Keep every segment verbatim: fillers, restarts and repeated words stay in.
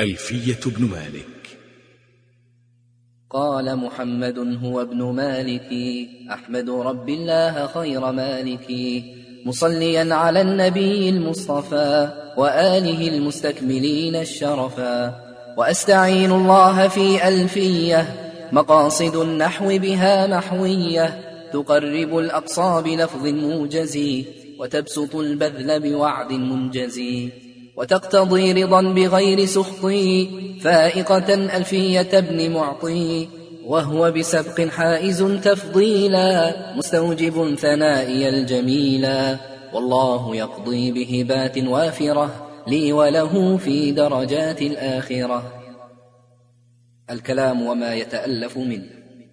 ألفية ابن مالك. قال محمد هو ابن مالك أحمد رب الله خير مالك، مصليا على النبي المصطفى وآله المستكملين الشرفا، وأستعين الله في ألفية مقاصد النحو بها محوية، تقرب الأقصى بلفظ موجز وتبسط البذل بوعد منجز، وتقتضي رضا بغير سخط فائقة ألفية ابن معطي، وهو بسبق حائز تفضيلا مستوجب ثنائي الجميلا، والله يقضي بهبات وافرة لي وله في درجات الآخرة. الكلام وما يتألف منه.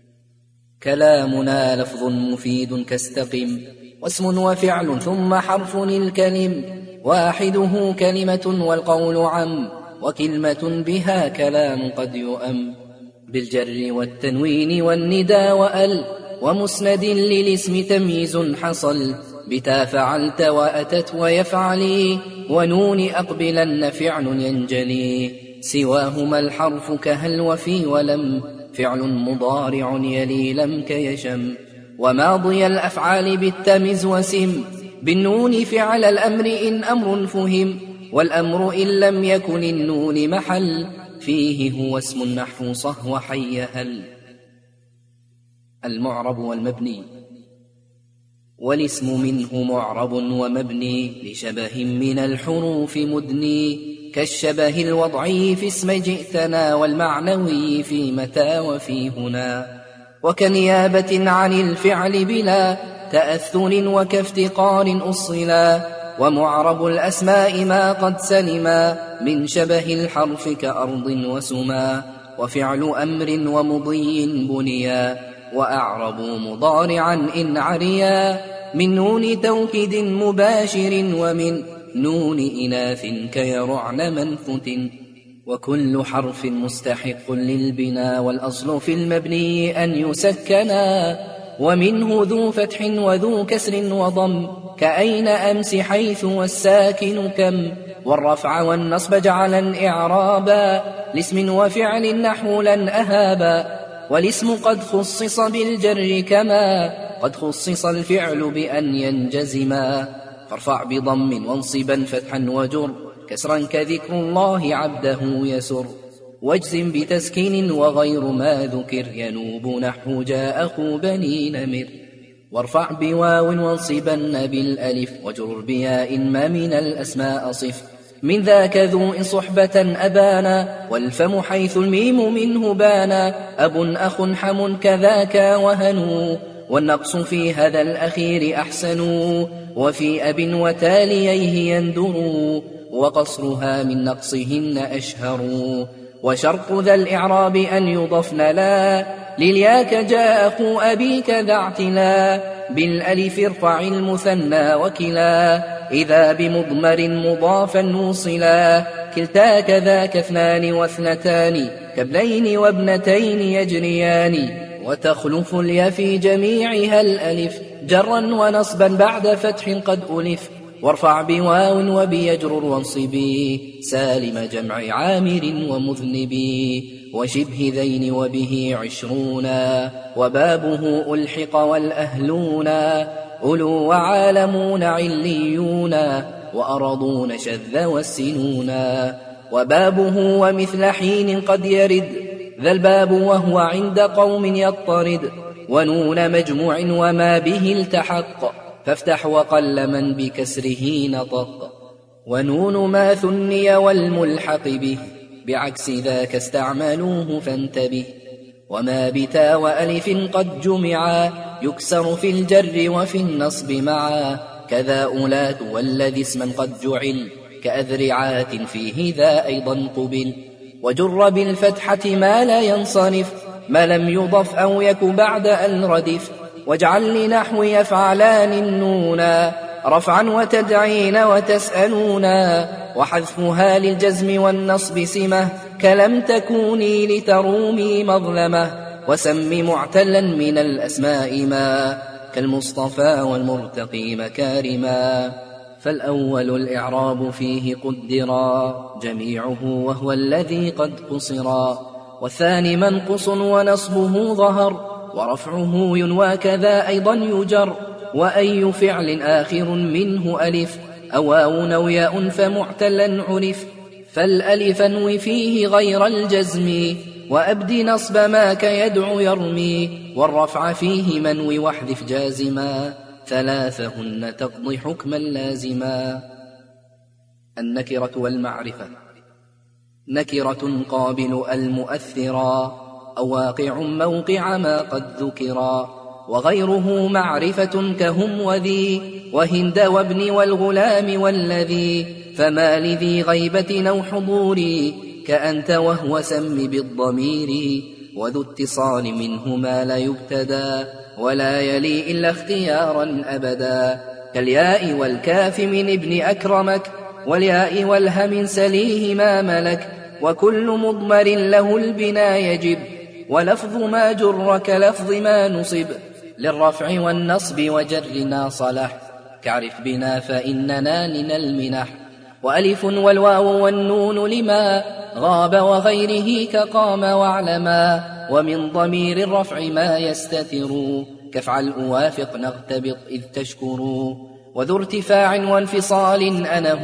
كلامنا لفظ مفيد كاستقم، واسم وفعل ثم حرف الكلم، واحده كلمة والقول عم، وكلمة بها كلام قد يؤم، بالجر والتنوين والندى وأل، ومسند للاسم تمييز حصل، بتا فعلت وأتت ويفعلي، ونون أقبلن فعل ينجلي، سواهما الحرف كهل وفي ولم، فعل مضارع يلي لم كيشم، وماضي الأفعال بالتمز وسم، بالنون فعل الأمر إن أمر فهم، والأمر إن لم يكن النون محل، فيه هو اسم النحو صهو حي هل. المعرب والمبني. والاسم منه معرب ومبني لشبه من الحروف مدني، كالشبه الوضعي في اسم جئتنا، والمعنوي في متى وفي هنا، وكنيابة عن الفعل بلا تأثر وكافتقار أصلا، ومعرب الأسماء ما قد سلما من شبه الحرف كأرض وسما، وفعل أمر ومضي بنيا، وأعربوا مضارعا إن عريا، من نون توكيد مباشر، ومن نون إناث كيرعن منفت، وكل حرف مستحق للبنا، والأصل في المبني أن يسكنا، ومنه ذو فتح وذو كسر وضم، كأين أمس حيث والساكن كم، والرفع والنصب جعلا إعرابا لاسم وفعل نحو لن أهابا، والاسم قد خصص بالجر كما قد خصص الفعل بأن ينجزما، فارفع بضم وانصبا فتحا وجر، كسرا كذكر الله عبده يسر، واجزم بتسكين وغير ما ذكر، ينوب نحو جاء أخو بني نمر، وارفع بواو وانصبن بالألف، وجر بياء ما من الأسماء صف، من ذاك ذو إن صحبة أبانا، والفم حيث الميم منه بانا، أب أخ حم كذاك وهنو، والنقص في هذا الأخير أحسن، وفي أب وتاليه يندر، وقصرها من نقصهن أشهر، وشرط ذا الإعراب أن يضفن لا للياك جاء أخو أبيك ذا اعتلا، بالألف ارفع المثنى وكلا، إذا بمضمر مضافا نوصلا، كلتا كذاك اثنان واثنتان، كابنين وابنتين يجريان، وتخلف اليا في جميعها الألف، جرا ونصبا بعد فتح قد ألف، وارفع بواو وبيجرر وانصبي، سالم جمع عامر ومذنبي، وشبه ذين وبه عشرونا، وبابه ألحق والأهلون، أولو وعالمون عليون، وأرضون شذ والسنون، وبابه ومثل حين قد يرد، ذا الباب وهو عند قوم يضطرد، ونون مجموع وما به التحق، فافتح وقل من بكسره نطق، ونون ما ثني والملحق به، بعكس ذاك استعملوه فانتبه، وما بتا وألف قد جمعا، يكسر في الجر وفي النصب معا، كذا أولات والذي اسما قد جعل، كأذرعات فيه ذا أيضا قبل، وجر بالفتحة ما لا ينصرف، ما لم يضف أو يك بعد أن ردف، واجعل لنحو يفعلان النونا، رفعا وتدعين وتسألونا، وحذفها للجزم والنصب سمة، كلم تكوني لترومي مظلمة، وسم معتلا من الأسماء ما، كالمصطفى والمرتقي مكارما، فالأول الإعراب فيه قدرا جميعه وهو الذي قد قصرا، والثاني منقص ونصبه ظهر ورفعه ينوى كذا أيضا يجر، وأي فعل آخر منه ألف أو واو أو ياء فمعتلا عرف، فالألف انوي فيه غير الجزم وأبد نصب ما كيدعو يرمي، والرفع فيه منوي واحذف جازما ثلاثهن تقضي حكما لازما. النكرة والمعرفة: نكرة قابل المؤثرا أو واقع موقع ما قد ذكرا، وغيره معرفة كهم وذي وهند وابن والغلام والذي، فما لذي غيبة أو حضور كأنت وهو سم بالضمير، وذو اتصال منهما لا يبتدى ولا يلي إلا اختيارا أبدا، كالياء والكاف من ابن أكرمك والياء والهم سليه ما ملك، وكل مضمر له البنا يجب ولفظ ما جر كلفظ ما نصب، للرفع والنصب وجرنا صلح كعرف بنا فإننا لنا المنح، وألف والواو والنون لما غاب وغيره كقام واعلما، ومن ضمير الرفع ما يستتر كافعل أوافق نغتبط إذ تشكر، وذو ارتفاع وانفصال أنه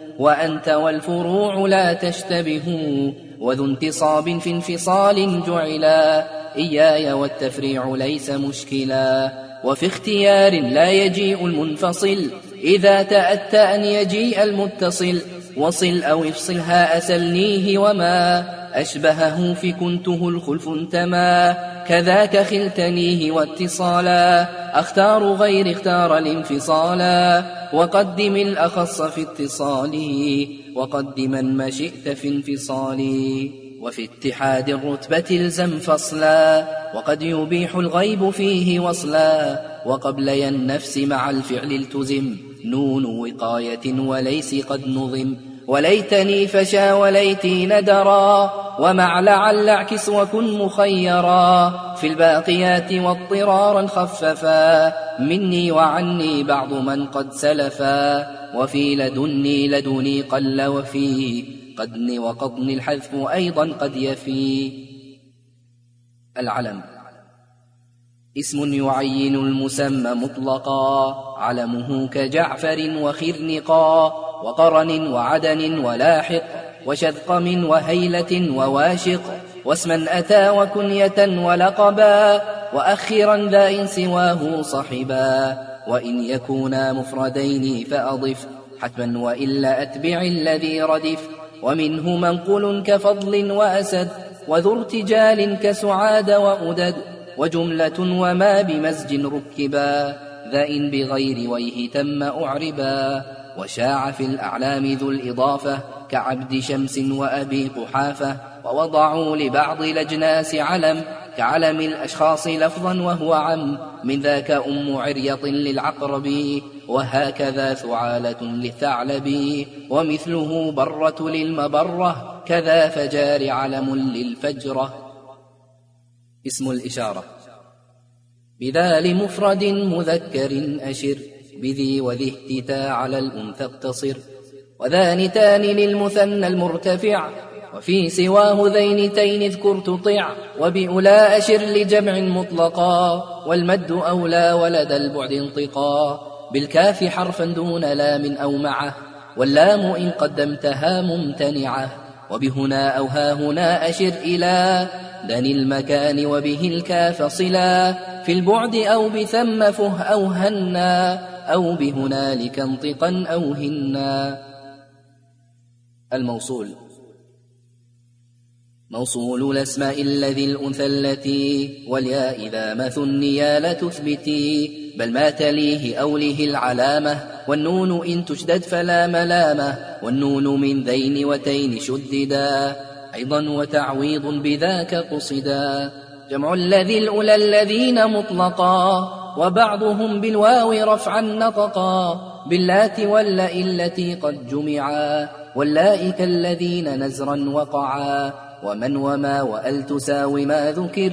وأنت والفروع لا تشتبه، وذو انتصاب في انفصال جعلا إياي والتفريع ليس مشكلا، وفي اختيار لا يجيء المنفصل إذا تأتى أن يجيء المتصل، وصل أو افصلها أسلنيه وما أشبهه في كنته الخلف انتما، كذاك خلتنيه واتصالا أختار غير اختار الانفصالا، وقدم الأخص في اتصاله وقدما ما شئت في انفصاله، وفي اتحاد الرتبة الزم فصلا وقد يبيح الغيب فيه وصلا، وقبل النفس مع الفعل التزم نون وقاية وليس قد نظم، وليتني فشا وليتي ندرا ومع لعل اعكس وكن مخيرا، في الباقيات واضطرارا خففا مني وعني بعض من قد سلفا، وفي لدني لدني قل وفي قدن وقضن الحذف أيضا قد يفي. العلم: اسم يعين المسمى مطلقا، علمه كجعفر وخرنقا وقرن وعدن ولاحق وشذقم وهيلة وواشق، واسما أتى وكنية ولقبا، وأخرا ذا إن سواه صحبا، وإن يكونا مفردين فأضف حتما وإلا أتبع الذي ردف، ومنه منقل كفضل وأسد وذو ارتجال كسعاد وأدد، وجملة وما بمزج ركبا ذا إن بغير ويه تم أعربا، وشاع في الأعلام ذو الإضافة كعبد شمس وأبي قحافة، ووضعوا لبعض الأجناس علم كعلم الأشخاص لفظا وهو عم، من ذاك أم عريط للعقرب وهكذا ثعالة للثعلب، ومثله برة للمبرة كذا فجار علم للفجرة. اسم الإشارة: بذا لمفرد مذكر أشر، بذي وذي اهتتا على الأنثى اقتصر، وذانتان للمثنى المرتفع، وفي سواه ذينتين اذكر تطع، وبأولى أشر لجمع مطلقا، والمد أولى ولدى البعد انطقا، بالكاف حرفا دون لام أو معه، واللام إن قدمتها ممتنعة، وبهنا أو ها هنا أشر إلى دن المكان، وبه الكاف صلا في البعد، أو بثم فه أو هنا، أو بهنالك انطقا أو هنا. الموصول: موصول الأسماء الذي الأنثى التي، والياء إذا ما ثنيا لا تثبتي، بل ما تليه أوله العلامة، والنون إن تشدد فلا ملامة، والنون من ذين وتين شددا أيضا، وتعويض بذاك قصدا، جمع الذي الأولى الذين مطلقا، وبعضهم بالواو رفعا نطقا، باللات واللاء التي قد جمعا، واللائك الذين نزرا وقعا، ومن وما وأل تساوي ما ذكر،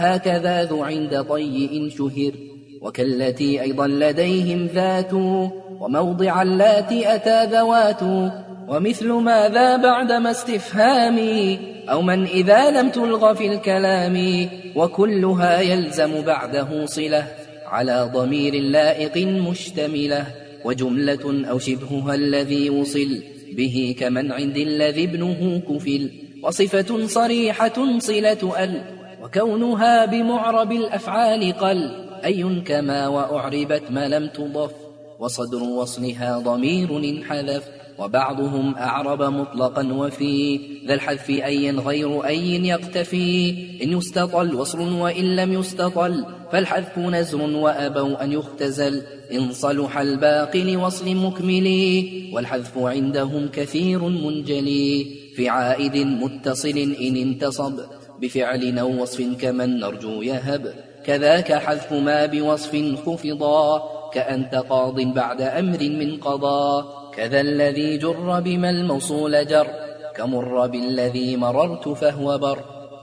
وهكذا ذو عند طي إن شهر، وكالتي أيضا لديهم ذات وموضع اللاتي أتى ذوات ومثل ماذا بعدما استفهامي أو من إذا لم تلغ في الكلام وكلها يلزم بعده صلة على ضمير لائق مشتملة وجملة أو شبهها الذي وصل به كمن عند الذي ابنه كفل وصفة صريحة صلة أل وكونها بمعرب الأفعال قل أي كما وأعربت ما لم تضف وصدر وصلها ضمير انحذف وبعضهم أعرب مطلقا وفي ذا الحذف أي غير أي يقتفي إن يستطل وصل وإن لم يستطل فالحذف نزر وأبوا أن يختزل إن صلح الباقي لوصل مكمل والحذف عندهم كثير منجلي في عائد متصل إن انتصب بفعل أو وصف كمن نرجو يهب كذاك حذف ما بوصف خفضا كأنت قاض بعد أمر من قضاء كذا الذي جر بما الموصول جر كمر بالذي مررت فهو بر.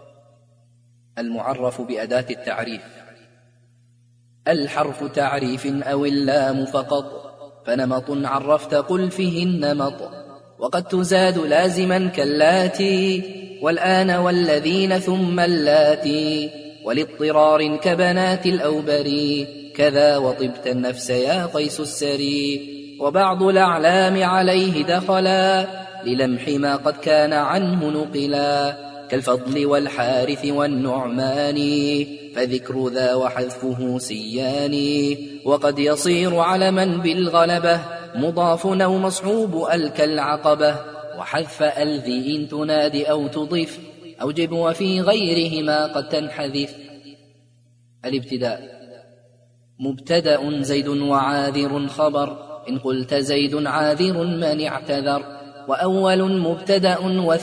المعرف بأداة التعريف الحرف تعريف أو اللام فقط فنمط عرفت قل فيه النمط وقد تزاد لازما كاللاتي والآن والذين ثم اللاتي ولاضطرار كبنات الأوبري كذا وطبت النفس يا قيس السري وبعض الأعلام عليه دخلا للمح ما قد كان عنه نقلا كالفضل والحارث والنعمان فذكر ذا وحذفه سيان وقد يصير علما بالغلبة مضاف أو مصحوب ألك العقبة وحذف ألذي إن تنادي أو تضيف أوجب وفي غيرهما قد تنحذف. الابتداء مبتدأ زيد وعاذر خبر إن قلت زيد عاذر من اعتذر وأول مبتدأ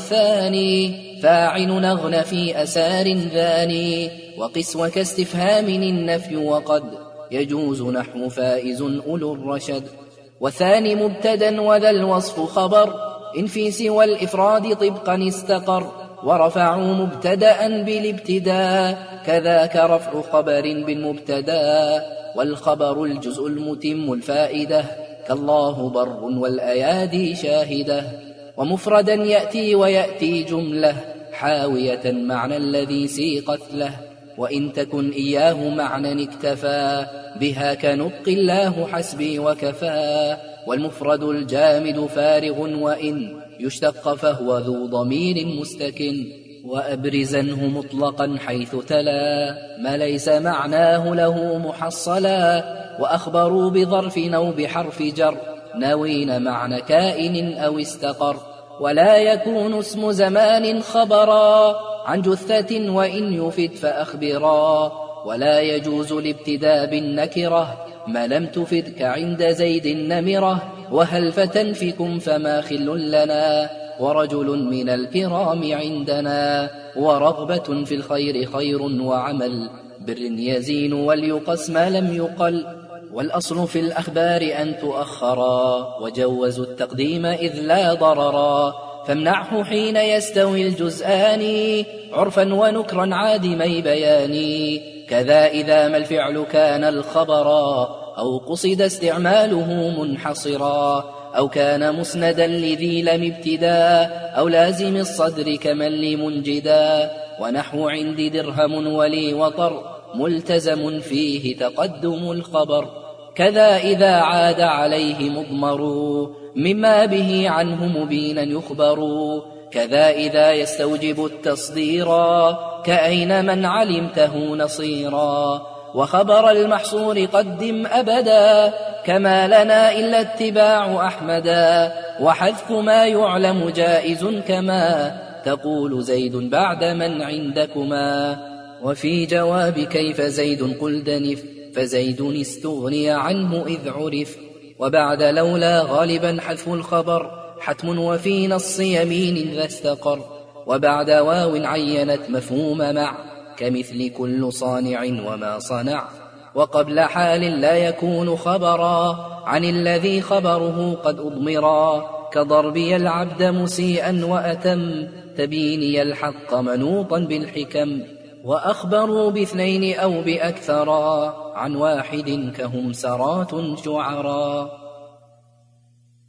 والثاني فاعل نغن في أسار ذاني وقس وكاستفهام النفي وقد يجوز نحو فائز أولو الرشد وثاني مبتدأ وذا الوصف خبر إن في سوى الإفراد طبقا استقر ورفعوا مبتدأ بالابتداء كذاك رفع خبر بالمبتدأ والخبر الجزء المتم الفائدة كالله بر والأيادي شاهدة ومفردا يأتي ويأتي جملة حاوية معنى الذي سيقت له وإن تكن إياه معنى اكتفى بها كنطق الله حسبي وكفى والمفرد الجامد فارغ وإن يشتق فهو ذو ضمير مستكن وأبرزنه مطلقا حيث تلا ما ليس معناه له محصلا وأخبروا بظرف أو بحرف جر ناوين معنى كائن أو استقر ولا يكون اسم زمان خبرا عن جثة وإن يفد فأخبرا ولا يجوز الابتداء بالنكرة ما لم تفد كعند زيد النمرة وهل فتنفكم فما خل لنا ورجل من الكرام عندنا ورغبة في الخير خير وعمل بر يزين وليقس ما لم يقل والأصل في الأخبار أن تؤخرا وجوزوا التقديم إذ لا ضررا فامنعه حين يستوي الجزآن عرفا ونكرا عادمي بيان كذا إذا ما الفعل كان الخبرا أو قصد استعماله منحصرا أو كان مسندا لذي لم ابتدا أو لازم الصدر كمن لمنجدا ونحو عندي درهم ولي وطر ملتزم فيه تقدم الخبر كذا إذا عاد عليه مضمر مما به عنه مبينا يخبر كذا إذا يستوجب التصديرا كأين من علمته نصيرا وخبر المحصور قدم أبدا كما لنا إلا اتباع أحمدا وحذف ما يعلم جائز كما تقول زيد بعد من عندكما وفي جواب كيف زيد قل دنف فزيد استغني عنه إذ عرف وبعد لولا غالبا حذف الخبر حتم وفي نص يمين ذا استقر وبعد واو عينت مفهوم مع كمثل كل صانع وما صنع وقبل حال لا يكون خبرا عن الذي خبره قد أضمرا كضربي العبد مسيئا وأتم تبيني الحق منوطا بالحكم وأخبروا باثنين أو بأكثرا عن واحد كهم سرات شعرا.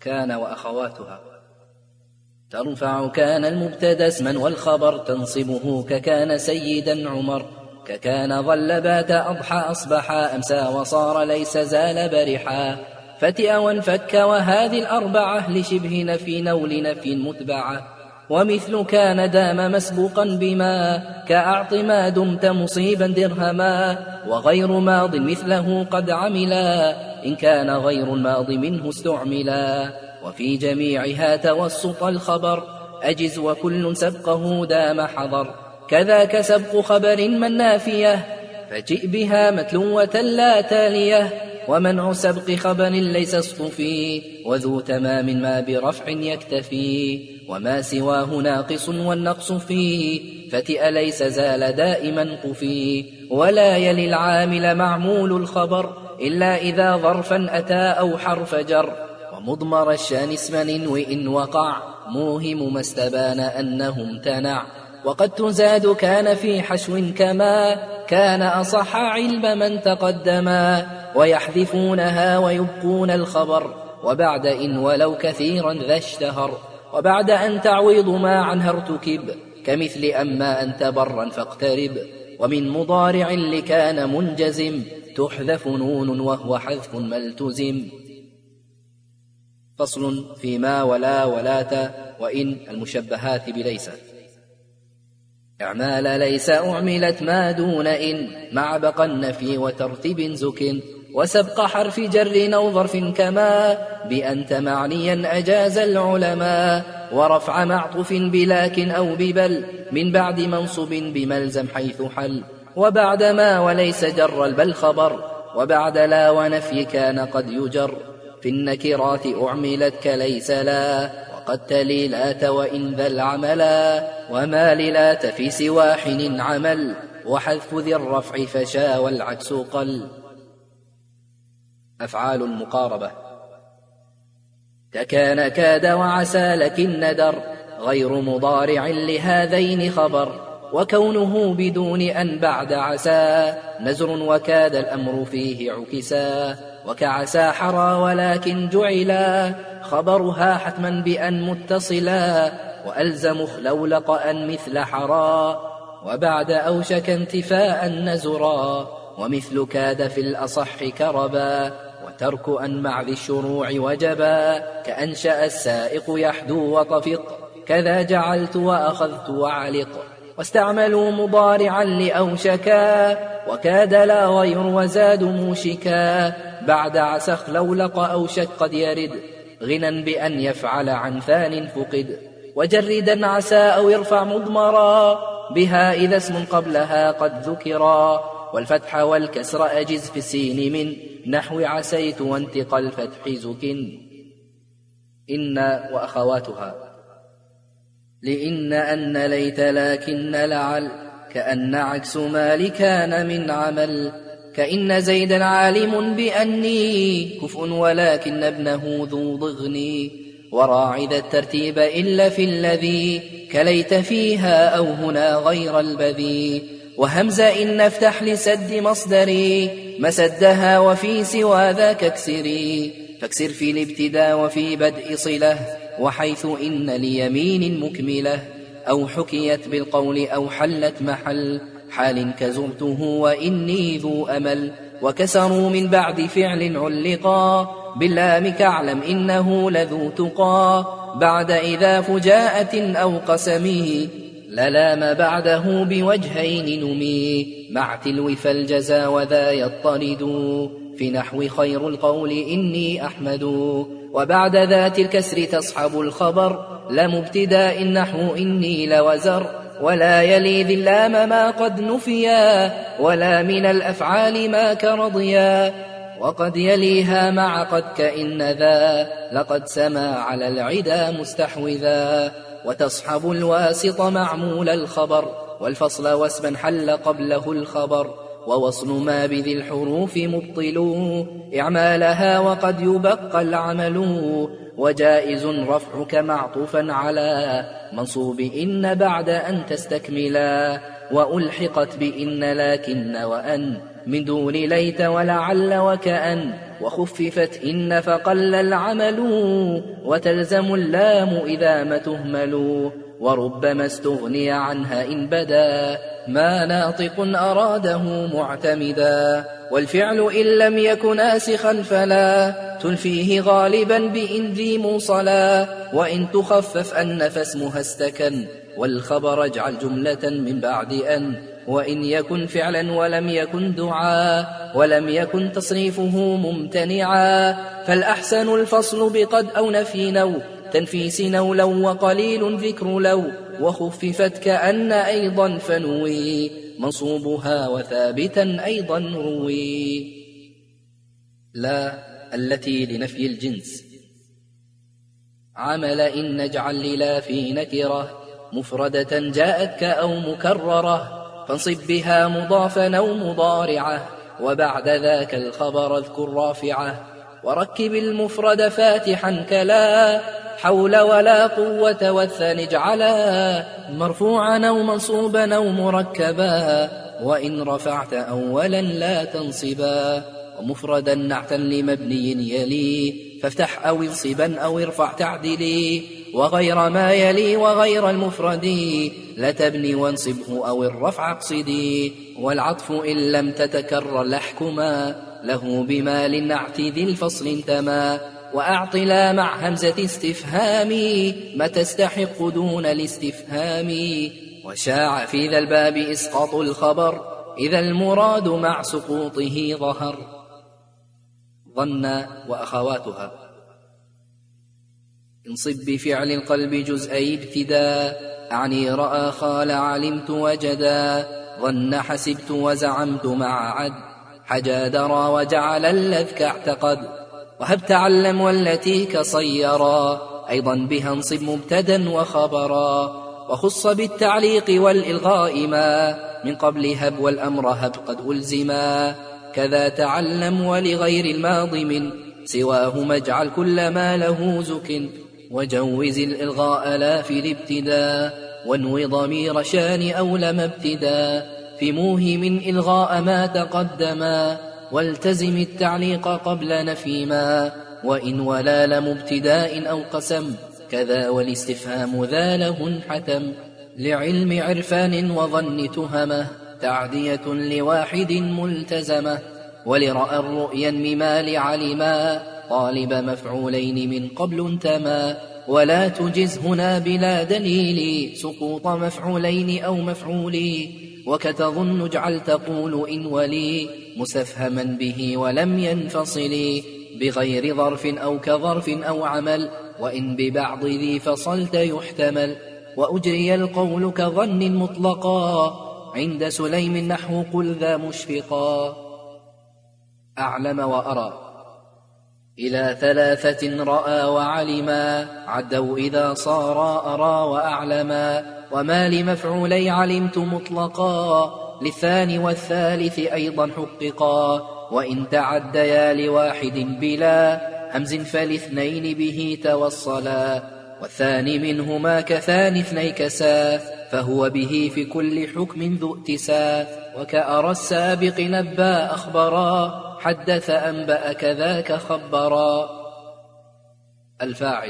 كان وأخواتها. ترفع كان المبتدى اسما والخبر تنصبه ككان سيدا عمر، ككان ظل بات أضحى أصبح أمسى وصار ليس زال برحا، فتئ وانفك وهذه الأربعة لشبه نفي نول نفي متبعة. ومثل كان دام مسبوقا بما كأعط ما دمت مصيبا درهما، وغير ماض مثله قد عملا إن كان غير الماض منه استعملا. وفي جميعها توسط الخبر أجز وكل سبقه دام حضر، كذاك سبق خبر من نافية فجئ بها متلوة لا تالية. ومنع سبق خبر ليس اصطفي وذو تمام ما برفع يكتفي، وما سواه ناقص والنقص فيه فتئ ليس زال دائما قفي. ولا يلي العامل معمول الخبر إلا إذا ظرفا أتى أو حرف جر، ومضمر الشان اسما وإن وقع موهم ما استبان أنه امتنع. وقد تزاد كان في حشو كما كان أصح علم من تقدما، ويحذفونها ويبقون الخبر وبعد إن ولو كثيرا ذا اشتهر. وبعد أن تعويض ما عنها ارتكب كمثل أما أنت برا فاقترب. ومن مضارع لكان منجزم تحذف نون وهو حذف ملتزم. فصل فيما ولا ولات وإن المشبهات بليس. إعمال ليس أعملت ما دون إن مع بقى النفي وترتيب زك، وسبق حرف جر أو ظرف كما بأنت معنيا أجاز العلماء. ورفع معطف بلكن أو ببل من بعد منصب بملزم حيث حل. وبعد ما وليس جر البل خبر، وبعد لا ونفي كان قد يجر. في النكرات أعملت كليس لا، وقد تلي لات وإن ذا العملا. وما للات في سوى حين عمل، وحذف ذي الرفع فشا والعكس قل. أفعال المقاربة ككان كاد وعسى لكن ندر، غير مضارع لهذين خبر. وكونه بدون أن بعد عسى نزر، وكاد الأمر فيه عكسا. وكعسى حرى ولكن جعلا خبرها حتما بأن متصلا، وألزم خلولق أن مثل حرى. وبعد أوشك انتفاء نزرا، ومثل كاد في الأصح كربا. وترك أن مع ذي الشروع وجبا، كأنشأ السائق يحدو وطفق. كذا جعلت وأخذت وعلق. واستعملوا مضارعا لأوشكا، وكاد لا غير وزاد موشكا. بعد عسى خلولق أوشك قد يرد، غنى بأن يفعل عن ثان فقد. وجردا عسى أو يرفع مضمرا، بها إذا اسم قبلها قد ذكرا. والفتح والكسر أجز في السين من نحو عسيت وانتقى الفتح زك. إن وأخواتها لإن أن ليت لكن لعل، كأن عكس ما لكان من عمل. كإن زيدا عالم بأني كفء ولكن ابنه ذو ضغني. وراعي ذا الترتيب إلا في الذي كليت فيها أو هنا غير البذي. وهمز إن افتح لسد مصدري مسدها، وفي سوى ذاك اكسري. فاكسر في الابتداء وفي بدء صلة، وحيث إن ليمين مكملة. أو حكيت بالقول أو حلت محل حال كزرته وإني ذو أمل. وكسروا من بعد فعل علقا، باللام كاعلم إنه لذو تقى. بعد إذا فجاءة أو قسمه للام بعده بوجهين نمي. مع تلو فالجزا وذا يطرد، في نحو خير القول إني أحمد. وبعد ذات الكسر تصحب الخبر، لمبتداء النحو إني لوزر. ولا يلي ذي اللام ما قد نفيا، ولا من الأفعال ما كرضيا. وقد يليها مع قد كإن ذا، لقد سما على العدا مستحوذا. وتصحب الواسط معمول الخبر، والفصل واسما حل قبله الخبر. ووصل ما بذي الحروف مبطل إعمالها، وقد يبقى العمل. وجائز رفعك معطوفا على منصوب إن بعد أن تستكملا. وألحقت بإن لكن وأن من دون ليت ولعل وكأن، وخففت إن فقل العمل وتلزم اللام إذا ما تهمل، وربما استغني عنها إن بدا ما ناطق أراده معتمدا، والفعل إن لم يكن ناسخا فلا تلفيه غالبا بإن ذي موصلا، وإن تخفف أن فاسمها استكن والخبر اجعل جملة من بعد أن، وإن يكن فعلا ولم يكن دعاء ولم يكن تصريفه ممتنعا، فالأحسن الفصل بقد أو نفي نو تنفيس نو لو وقليل ذكر لو، وخففت كأن أيضا فنوي منصوبها وثابتا أيضا روي. لا التي لنفي الجنس. عمل إن نجعل للا في نكرة مفردة جاءتك أو مكررة، فانصب بها مضافا أو مضارعة، وبعد ذاك الخبر اذكر رافعة، وركب المفرد فاتحا كلا حول ولا قوة والثاني اجعلا مرفوعا أو منصوبا أو مركبا، وإن رفعت أولا لا تنصبا، ومفردا نعتا لمبني يلي فافتح أو انصبا أو ارفع تعدلي، وغير ما يلي وغير المفرد لا تبني وانصبه أو الرفع اقصدي، والعطف إن لم تتكرر لحكما له بما للنعت ذي الفصل انتما، وأعطلا مع همزة استفهام ما تستحق دون الاستفهام، وشاع في ذا الباب إسقاط الخبر إذا المراد مع سقوطه ظهر. ظن وأخواتها. انصب بفعل القلب جزئي ابتداء أعني رأى خال علمت وجدا، ظن حسبت وزعمت مع عد حجا درى وجعل اللذك اعتقد، وهب تعلم والتي كصيرا أيضا بها انصب مبتدا وخبرا، وخص بالتعليق والإلغاء ما من قبل هب والأمر هب قد ألزما، كذا تعلم ولغير الماضي من سواهما اجعل كل ما له زك، وجوز الإلغاء لا في الابتداء، وانو ضمير شان أو لم ابتدا في موهم إلغاء ما تقدما، والتزم التعليق قبل نفي ما، وإن ولا لم ابتداء أو قسم كذا والاستفهام ذا له انحتم، لعلم عرفان وظن تهمه تعدية لواحد ملتزمة، ولرأى الرؤيا مما لعلما طالب مفعولين من قبل انتما، ولا تجز هنا بلا دليل سقوط مفعولين أو مفعولي، وكتظن اجعل تقول إن ولي مسفهما به ولم ينفصل بغير ظرف أو كظرف أو عمل، وإن ببعض ذي فصلت يحتمل، وأجري القول كظن مطلقا عند سليم نحو قل ذا مشفقا. أعلم وأرى. إلى ثلاثة رأى وعلما عدوا إذا صارا أرى وأعلما، وما لمفعولي علمت مطلقا للثاني والثالث أيضا حققا، وإن تعديا لواحد بلا همز فالاثنين به توصلا، والثاني منهما كثاني اثني كسا فهو به في كل حكم ذو اتسا، وكأرى السابق نبا أخبرا حدث أنبأ كذاك خبرا. الفاعل.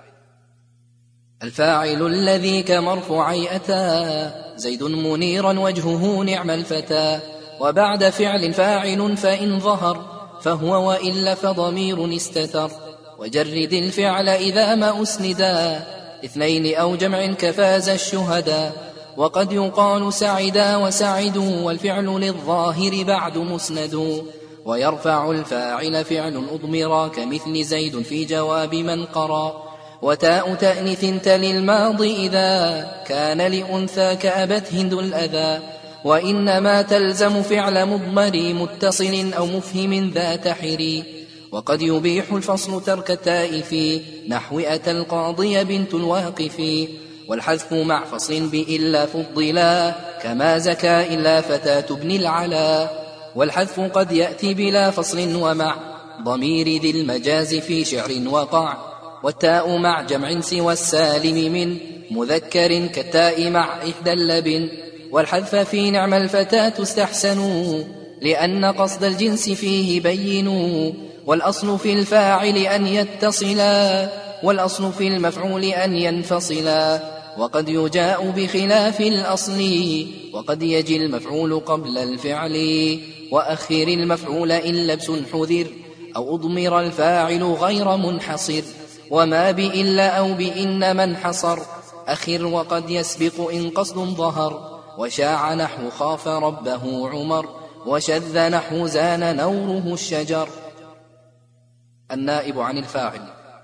الفاعل الذي كمرفوعي أتى زيد منيرا وجهه نعم الفتى، وبعد فعل فاعل فإن ظهر فهو وإلا فضمير استتر، وجرد الفعل إذا ما أسندا اثنين أو جمع كفاز الشهدا، وقد يقال سعدا وسعدوا والفعل للظاهر بعد مسند، ويرفع الفاعل فعل أضمرا كمثل زيد في جواب من قرى، وتاء تأنيث تلي الماضي إذا كان لأنثى كأبت هند الأذى، وإنما تلزم فعل مضمر متصل أو مفهم ذات حري، وقد يبيح الفصل ترك التاء في نحو أتى القاضي بنت الواقف، والحذف مع فصل بإلا فضلا كما زكى إلا فتاة ابن العلا، والحذف قد يأتي بلا فصل ومع ضمير ذي المجاز في شعر وقع، والتاء مع جمع سوى السالم من مذكر كالتاء مع إحدى اللبن، والحذف في نعم الفتاة استحسنوا لأن قصد الجنس فيه بينوا. والأصل في الفاعل أن يتصلا والأصل في المفعول أن ينفصلا. وقد يجاء بخلاف الأصل وقد يجي المفعول قبل الفعل. وأخر المفعول إن لبس حذر أو أضمر الفاعل غير منحصر. وما بإلا أو بإن من حصر أخر وقد يسبق إن قصد ظهر. وشاع نحو خاف ربه عمر وشذ نحو زان نوره الشجر. النائب عن الفاعل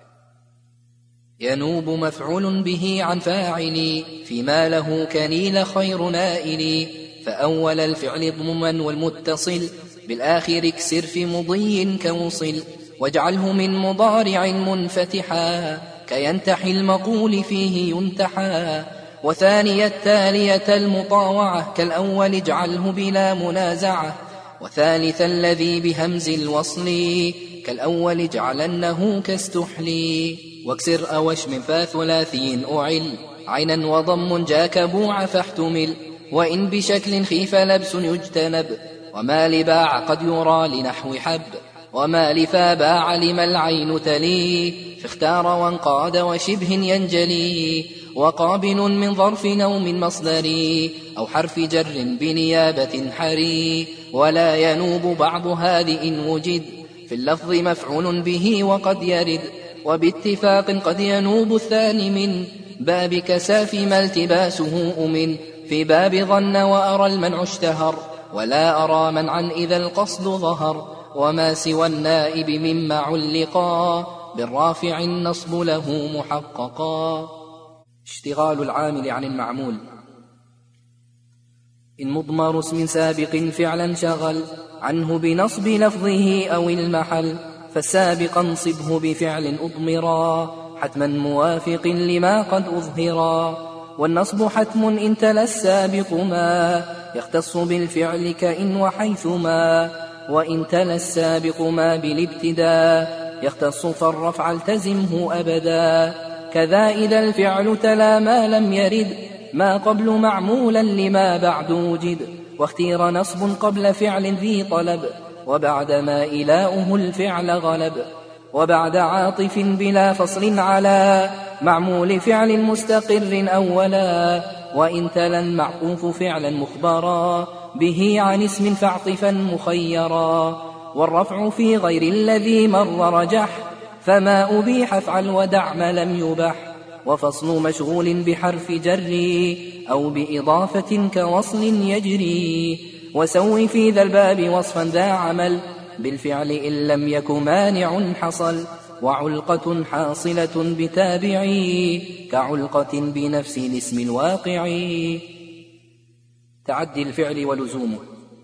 ينوب مفعول به عن فاعل فيما له كنيل خير نائل. فأول الفعل ضمما والمتصل بالآخر اكسر في مضي كوصل. واجعله من مضارع منفتحا كينتحي المقول فيه ينتحى. وثاني التالية المطاوعة كالأول اجعله بلا منازعة. وثالث الذي بهمز الوصل كالأول اجعلنه كاستحلي. واكسر أوش من فثلاثي أعل عينا وضم جاك بوع فاحتمل. وإن بشكل خيف لبس يجتنب وما لباع قد يرى لنحو حب. وما لفا باع لما العين تلي فاختار وانقاد وشبه ينجلي. وقابل من ظرف نوم مصدري أو حرف جر بنيابة حري. ولا ينوب بعض هذه إن وجد في اللفظ مفعول به وقد يرد. وباتفاق قد ينوب الثاني من باب كساف ما التباسه أمن. في باب ظن وأرى المنع اشتهر ولا أرى منعا إذا القصد ظهر. وما سوى النائب مما علقا بالرافع النصب له محققا. اشتغال العامل عن المعمول إن مضمر اسم سابق فعلا شغل عنه بنصب لفظه أو المحل. فالسابق انصبه بفعل أضمرا حتما موافق لما قد أظهرا. والنصب حتم إن تلا السابق ما يختص بالفعل كإن وحيثما. وإن تلا السابق ما بالابتداء يختص فالرفع التزمه أبدا. كذا إذا الفعل تلا ما لم يرد ما قبل معمولا لما بعد وجد. واختير نصب قبل فعل ذي طلب وبعد ما إلاؤه الفعل غلب. وبعد عاطف بلا فصل على معمول فعل مستقر أولا. وإن تلا المعطوف فعلا مخبرا به عن اسم فاعطفا مخيرا. والرفع في غير الذي مر رجح فما أبيح افعل ودع ما لم يبح. وفصل مشغول بحرف جر أو بإضافة كوصل يجري. وسوي في ذا الباب وصفا ذا عمل بالفعل إن لم يك مانع حصل. وعلقة حاصلة بتابعي كعلقة بنفس الاسم الواقعي. تعدي الفعل ولزومه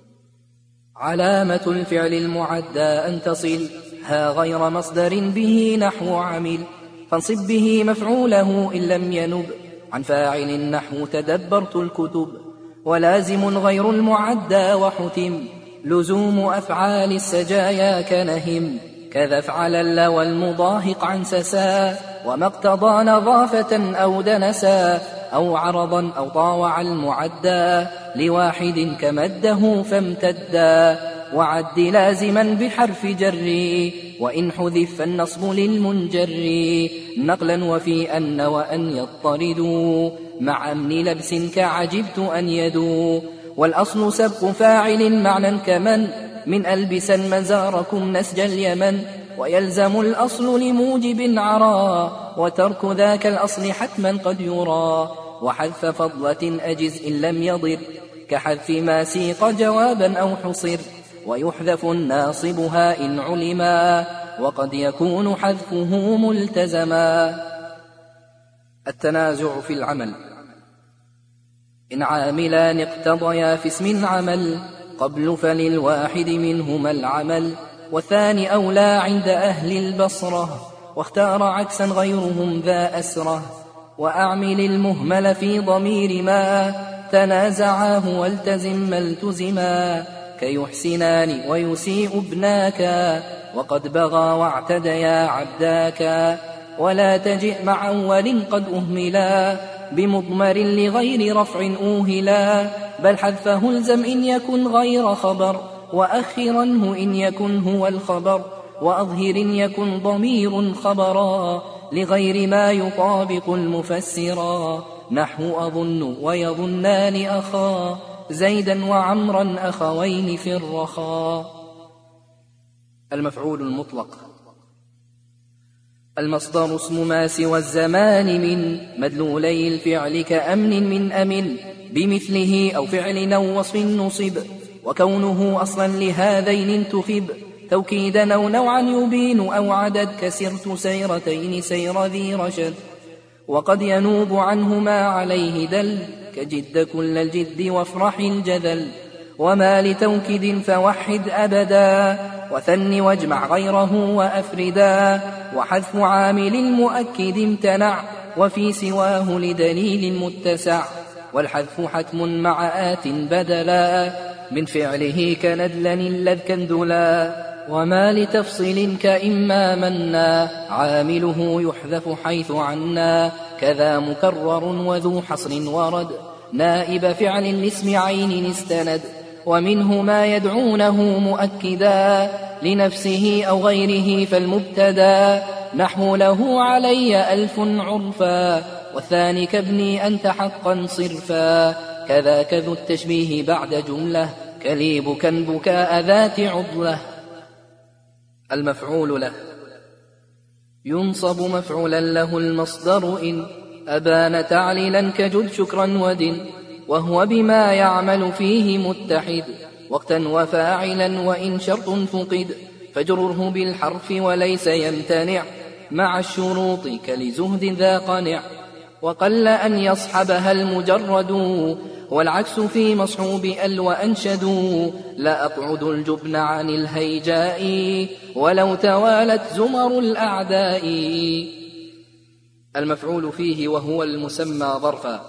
علامة الفعل المعدى أن تصل ها غير مصدر به نحو عمل. فانصب به مفعوله إن لم ينب عن فاعل نحو تدبرت الكتب. ولازم غير المعدى وحتم لزوم أفعال السجايا كنهم. كذا افعل الل والمضاهق عن سسا وما اقتضى نظافة أو دنسا. أو عرضا أو طاوع المعدى لواحد كمده فامتدا. وعد لازما بحرف جر وإن حذف فالنصب للمنجر نقلا. وفي أن وأن يضطردوا مع أمن لبس كعجبت أن يدوا. والأصل سبق فاعل معنى كمن من ألبسا مزاركم نسج اليمن. ويلزم الأصل لموجب عرى وترك ذاك الأصل حتما قد يرى. وحذف فضلة أجز إن لم يضر كحذف ما سيق جوابا أو حصر. ويحذف الناصبها إن علما وقد يكون حذفه ملتزما. التنازع في العمل إن عاملان اقتضيا في اسم عمل قبل فللواحد منهما العمل. والثاني أولى عند أهل البصرة واختار عكسا غيرهم ذا أسره. وأعمل المهمل في ضمير ما تنازعاه والتزم ما التزما. كيحسنان ويسيء ابناك وقد بغى واعتديا عبداك. ولا تجئ مع أول قد أهملا بمضمر لغير رفع أوهلا، بل حذفه الزم إن يكن غير خبر، وأخرنه إن يكن هو الخبر، وأظهر إن يكن ضمير خبرا لغير ما يطابق المفسرا، نحو أظن ويظنان أخا زيدا وعمرا أخوين في الرخاء. المفعول المطلق. المصدر اسم ما سوى الزمان من مدلولي الفعل كأمن من أمن، بمثله أو فعل أو وصف نصب، وكونه أصلا لهذين انتخب، توكيدا أو نوعا يبين أو عدد، كسرت سيرتين سير ذي رشد، وقد ينوب عنهما عليه دل، كجد كل الجد وافرح الجذل، وما لتوكيد فوحد أبدا، وثن واجمع غيره وأفردا، وحذف عامل المؤكد امتنع، وفي سواه لدليل متسع، والحذف حتم مع آت بدلا، من فعله كندلا الذ كندلا، وما لتفصيل كإما منا، عامله يحذف حيث عنا، كذا مكرر وذو حصر ورد، نائب فعل لاسم عين استند، ومنه ما يدعونه مؤكدا لنفسه أو غيره فالمبتدا، نحو له علي ألف عرفا، والثاني كابني أنت حقا صرفا، كذاك ذو التشبيه بعد جملة، كليب كنبكاء ذات عضلة. المفعول له. ينصب مفعولا له المصدر إن أبان تعليلا كجد شكرا ودن، وهو بما يعمل فيه متحد، وقتا وفاعلا وإن شرط فقد، فجره بالحرف وليس يمتنع، مع الشروط كلزهد ذا قنع، وقل أن يصحبها المجرد، والعكس في مصحوب أل وأنشدوا، لا أقعد الجبن عن الهيجاء، ولو توالت زمر الأعداء. المفعول فيه وهو المسمى ظرفا.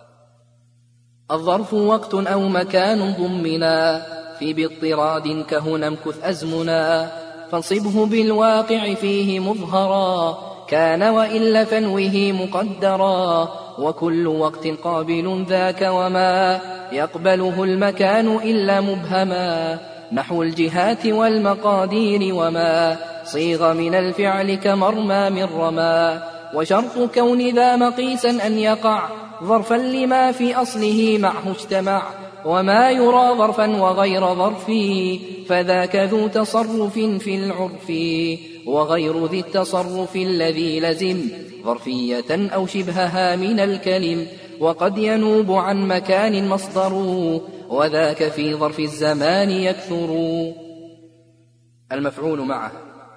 الظرف وقت أو مكان ضمنا، في باضطراد كهنا امكث أزمنا، فانصبه بالواقع فيه مظهرا، كان وإلا فانوه مقدرا، وكل وقت قابل ذاك وما يقبله المكان إلا مبهما، نحو الجهات والمقادير وما صيغ من الفعل كمرمى من رما، وشرط كون ذا مقيسا أن يقع ظرفا لما في أصله معه اجتمع، وما يرى ظرفا وغير ظرف فذاك ذو تصرف في العرف، وغير ذي التصرف الذي لزم ظرفية أو شبهها من الكلم، وقد ينوب عن مكان مصدر، وذاك في ظرف الزمان يكثر. المفعول معه.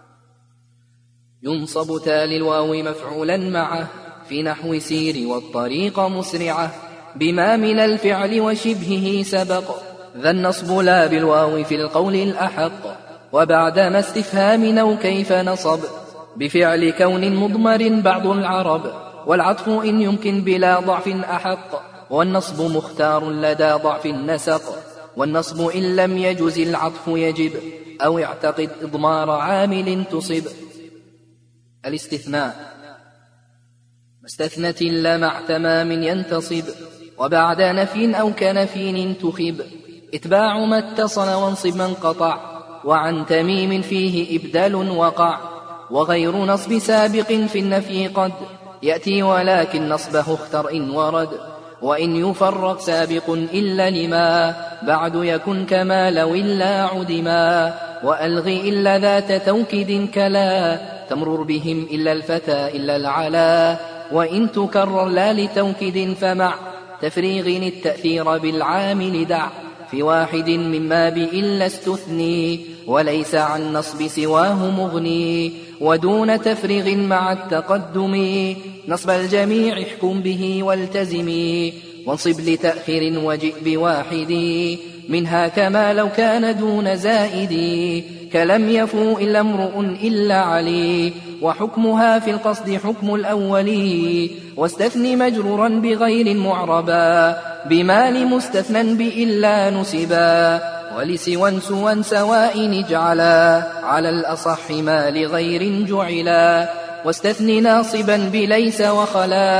ينصب تالي الواو مفعولا معه، في نحو سير والطريق مسرعة، بما من الفعل وشبهه سبق، ذا النصب لا بالواو في القول الأحق، وبعدما استفهام أو كيف نصب، بفعل كون مضمر بعض العرب، والعطف إن يمكن بلا ضعف أحق، والنصب مختار لدى ضعف النسق، والنصب إن لم يجز العطف يجب، أو يعتقد إضمار عامل تصب. الاستثناء. ما استثنت إلا مع تمام ينتصب، وبعد نفي أو كنفي انتخب، اتباع ما اتصل وانصب من قطع، وعن تميم فيه إبدال وقع، وغير نصب سابق في النفي قد يأتي، ولكن نصبه اختر إن ورد، وإن يفرق سابق إلا لما بعد يكن كما لو إلا عدما، وألغي إلا ذات توكيد كلا تمرر بهم إلا الفتى إلا العلا، وإن تكرر لا لتوكيد فمع تفريغ التأثير بالعامل دع، في واحد مما بإلا استثني، وليس عن نصب سواه مغني، ودون تفريغ مع التقدم نصب الجميع احكم به والتزمي، وانصب لتأخير وجئ بواحد منها كما لو كان دون زائد، كلم يفو إلا امرؤ إلا علي، وحكمها في القصد حكم الأول، واستثن مجرورا بغير معربا، بما لمستثنى بإلا نسبا، ولسوى سوى سواء اجعلا، على الأصح ما لغير جعلا، واستثن ناصبا بليس وخلا،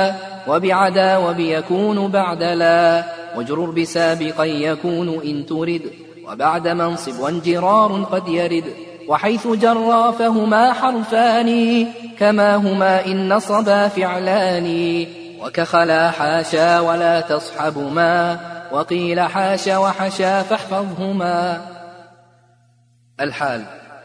وبعدا وبيكون بعد لا، واجرر بسابقا يكون إن ترد، وبعد منصب وانجرار قد يرد، وحيث جرى فهما حرفان كما هما إن نصبا فعلان، وكخلا حاشا ولا تصحب ما، وقيل حاشا وحشا فاحفظهما. الحال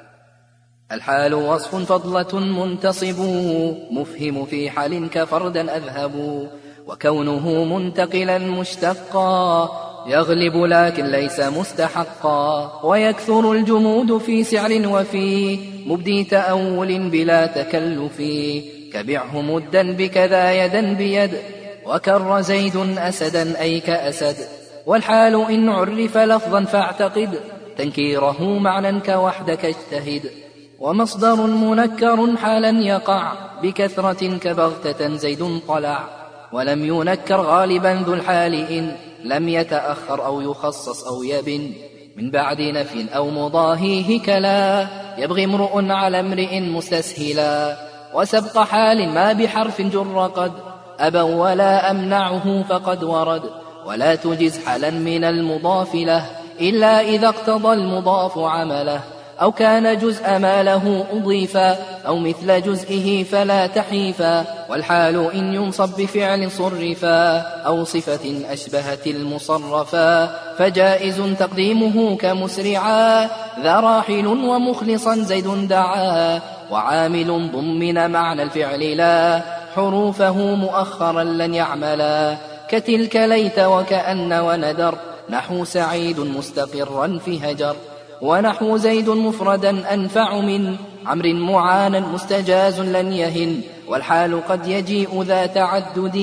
الحال وصف فضلة منتصب، مفهم في حال كفردا أذهب، وكونه منتقلا مشتقا يغلب لكن ليس مستحقا، ويكثر الجمود في سعر وفي مبدي تأول بلا تكلف، كبعه مدا بكذا يدا بيد، وكر زيد أسدا أي كأسد. والحال إن عرف لفظا فاعتقد تنكيره معنى كوحدك اجتهد، ومصدر منكر حالا يقع بكثرة كبغتة زيد طلع، ولم ينكر غالبا ذو الحال إن لم يتأخر أو يخصص أو يبن، من بعد نفي أو مضاهيه كلا يبغي امرؤ على امرئ مستسهلا. وسبق حال ما بحرف جر قد أبوا ولا أمنعه فقد ورد، ولا تجز حالا من المضاف له إلا إذا اقتضى المضاف عمله، أو كان جزء ما له أضيفا أو مثل جزئه فلا تحيفا. والحال إن ينصب بفعل صرفا أو صفة أشبهت المصرفا، فجائز تقديمه كمسرعا ذا راحل ومخلصا زيد دعا، وعامل ضمن معنى الفعل لا حروفه مؤخرا لن يعملا، كتلك ليت وكأن وندر نحو سعيد مستقرا في هجر، ونحو زيد مفردا أنفع من عمر معانا مستجاز لن يهن. والحال قد يجيء ذا تعدد